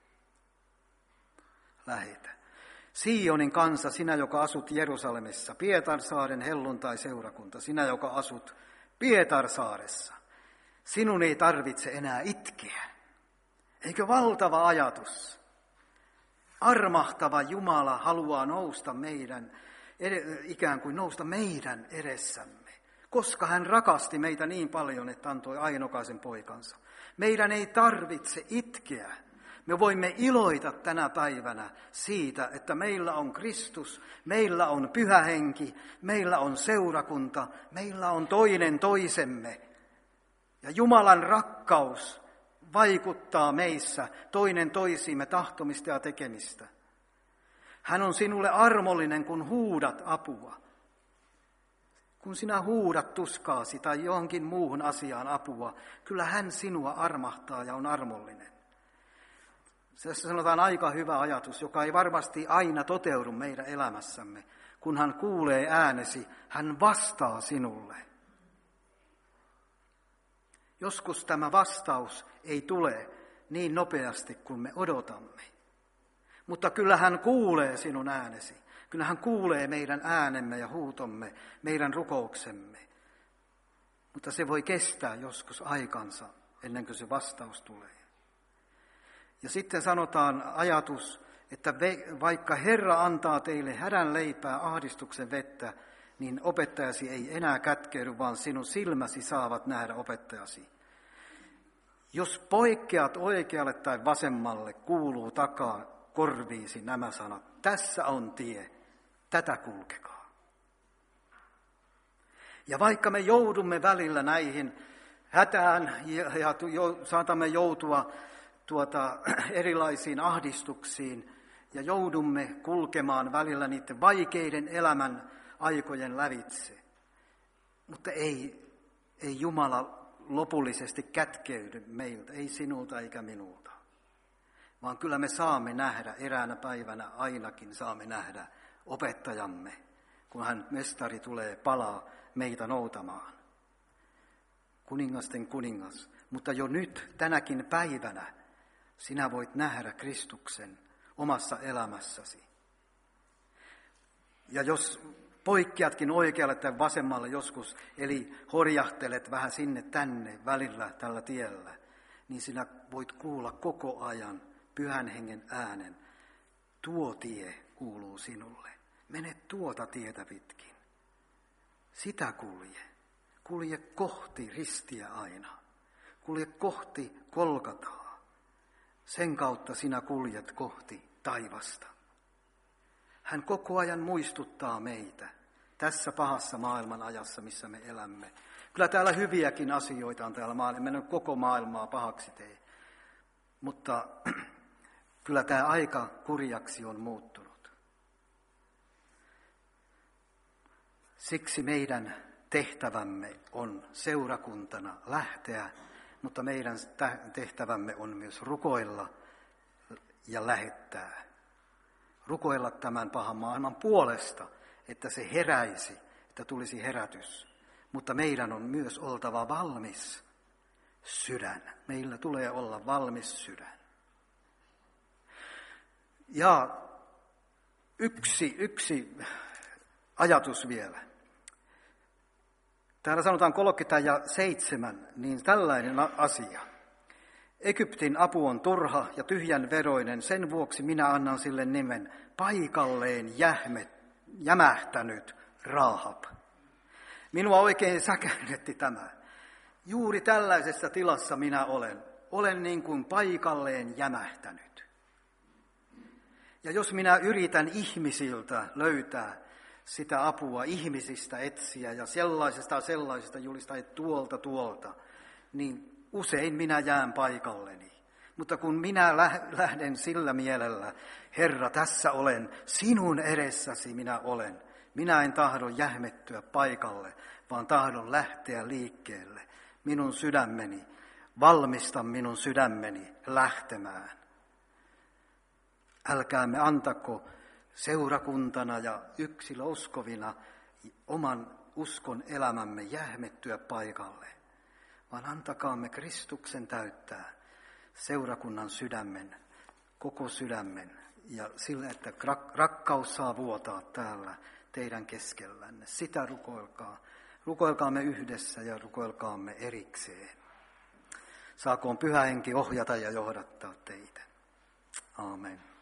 [SPEAKER 3] Lähetä. Sionin kansa, sinä joka asut Jerusalemissa, Pietarsaaren helluntai-seurakunta, sinä joka asut Pietarsaaressa, sinun ei tarvitse enää itkeä. Eikö valtava ajatus? Armahtava Jumala haluaa nousta meidän, ikään kuin nousta meidän edessämme, koska hän rakasti meitä niin paljon, että antoi ainokaisen poikansa. Meidän ei tarvitse itkeä. Me voimme iloita tänä päivänä siitä, että meillä on Kristus, meillä on Pyhä Henki, meillä on seurakunta, meillä on toinen toisemme. Ja Jumalan rakkaus vaikuttaa meissä toinen toisiimme tahtomista ja tekemistä. Hän on sinulle armollinen, kun huudat apua. Kun sinä huudat tuskaasi tai johonkin muuhun asiaan apua, kyllä hän sinua armahtaa ja on armollinen. Tässä sanotaan aika hyvä ajatus, joka ei varmasti aina toteudu meidän elämässämme. Kun hän kuulee äänesi, hän vastaa sinulle. Joskus tämä vastaus ei tule niin nopeasti kuin me odotamme. Mutta kyllä hän kuulee sinun äänesi. Kyllä hän kuulee meidän äänemme ja huutomme, meidän rukouksemme. Mutta se voi kestää joskus aikansa ennen kuin se vastaus tulee. Ja sitten sanotaan ajatus, että vaikka Herra antaa teille hädän leipää, ahdistuksen vettä, niin opettajasi ei enää kätkeydy, vaan sinun silmäsi saavat nähdä opettajasi. Jos poikkeat oikealle tai vasemmalle, kuuluu takaa korviisi nämä sanat. Tässä on tie, tätä kulkekaa. Ja vaikka me joudumme välillä näihin hätään ja, ja jo, saatamme joutua tuota, erilaisiin ahdistuksiin ja joudumme kulkemaan välillä niiden vaikeiden elämän aikojen lävitse. Mutta ei, ei Jumala lopullisesti kätkeydy meiltä, ei sinulta eikä minulta. Vaan kyllä me saamme nähdä, eräänä päivänä ainakin saamme nähdä opettajamme, kun hän mestari tulee palaa meitä noutamaan. Kuningasten kuningas, mutta jo nyt tänäkin päivänä sinä voit nähdä Kristuksen omassa elämässäsi. Ja jos poikkeatkin oikealle tai vasemmalle joskus, eli horjahtelet vähän sinne tänne välillä tällä tiellä, niin sinä voit kuulla koko ajan Pyhän Hengen äänen. Tuo tie kuuluu sinulle. Mene tuota tietä pitkin. Sitä kulje. Kulje kohti ristiä aina. Kulje kohti Golgataa. Sen kautta sinä kuljet kohti taivasta. Hän koko ajan muistuttaa meitä tässä pahassa maailman ajassa, missä me elämme. Kyllä täällä hyviäkin asioita on täällä maailmassa. En koko maailmaa pahaksi tee. Mutta kyllä tämä aika kurjaksi on muuttunut. Siksi meidän tehtävämme on seurakuntana lähteä, mutta meidän tehtävämme on myös rukoilla ja lähettää. Rukoilla tämän pahan maailman puolesta, että se heräisi, että tulisi herätys. Mutta meidän on myös oltava valmis sydän. Meillä tulee olla valmis sydän. Ja yksi, yksi ajatus vielä. Täällä sanotaan kolmekymmentäseitsemän, niin tällainen asia. Egyptin apu on turha ja tyhjän veroinen, sen vuoksi minä annan sille nimen paikalleen jähme, jämähtänyt Raahab. Minua oikein säkähdetti tämä. Juuri tällaisessa tilassa minä olen. Olen niin kuin paikalleen jämähtänyt. Ja jos minä yritän ihmisiltä löytää sitä apua, ihmisistä etsiä ja sellaisesta sellaisesta julistaa tuolta tuolta, niin usein minä jään paikalleni. Mutta kun minä lähden sillä mielellä, Herra, tässä olen, sinun edessäsi minä olen. Minä en tahdo jähmettyä paikalle, vaan tahdon lähteä liikkeelle. Minun sydämeni, valmista minun sydämeni lähtemään. Älkäämme antako seurakuntana ja yksilöuskovina oman uskon elämämme jähmettyä paikalle, vaan antakaamme Kristuksen täyttää seurakunnan sydämen, koko sydämen, ja sillä, että rakkaus saa vuotaa täällä teidän keskellänne. Sitä rukoilkaa. Rukoilkaamme yhdessä ja rukoilkaamme erikseen. Saakoon Pyhä Henki ohjata ja johdattaa teitä. Aamen.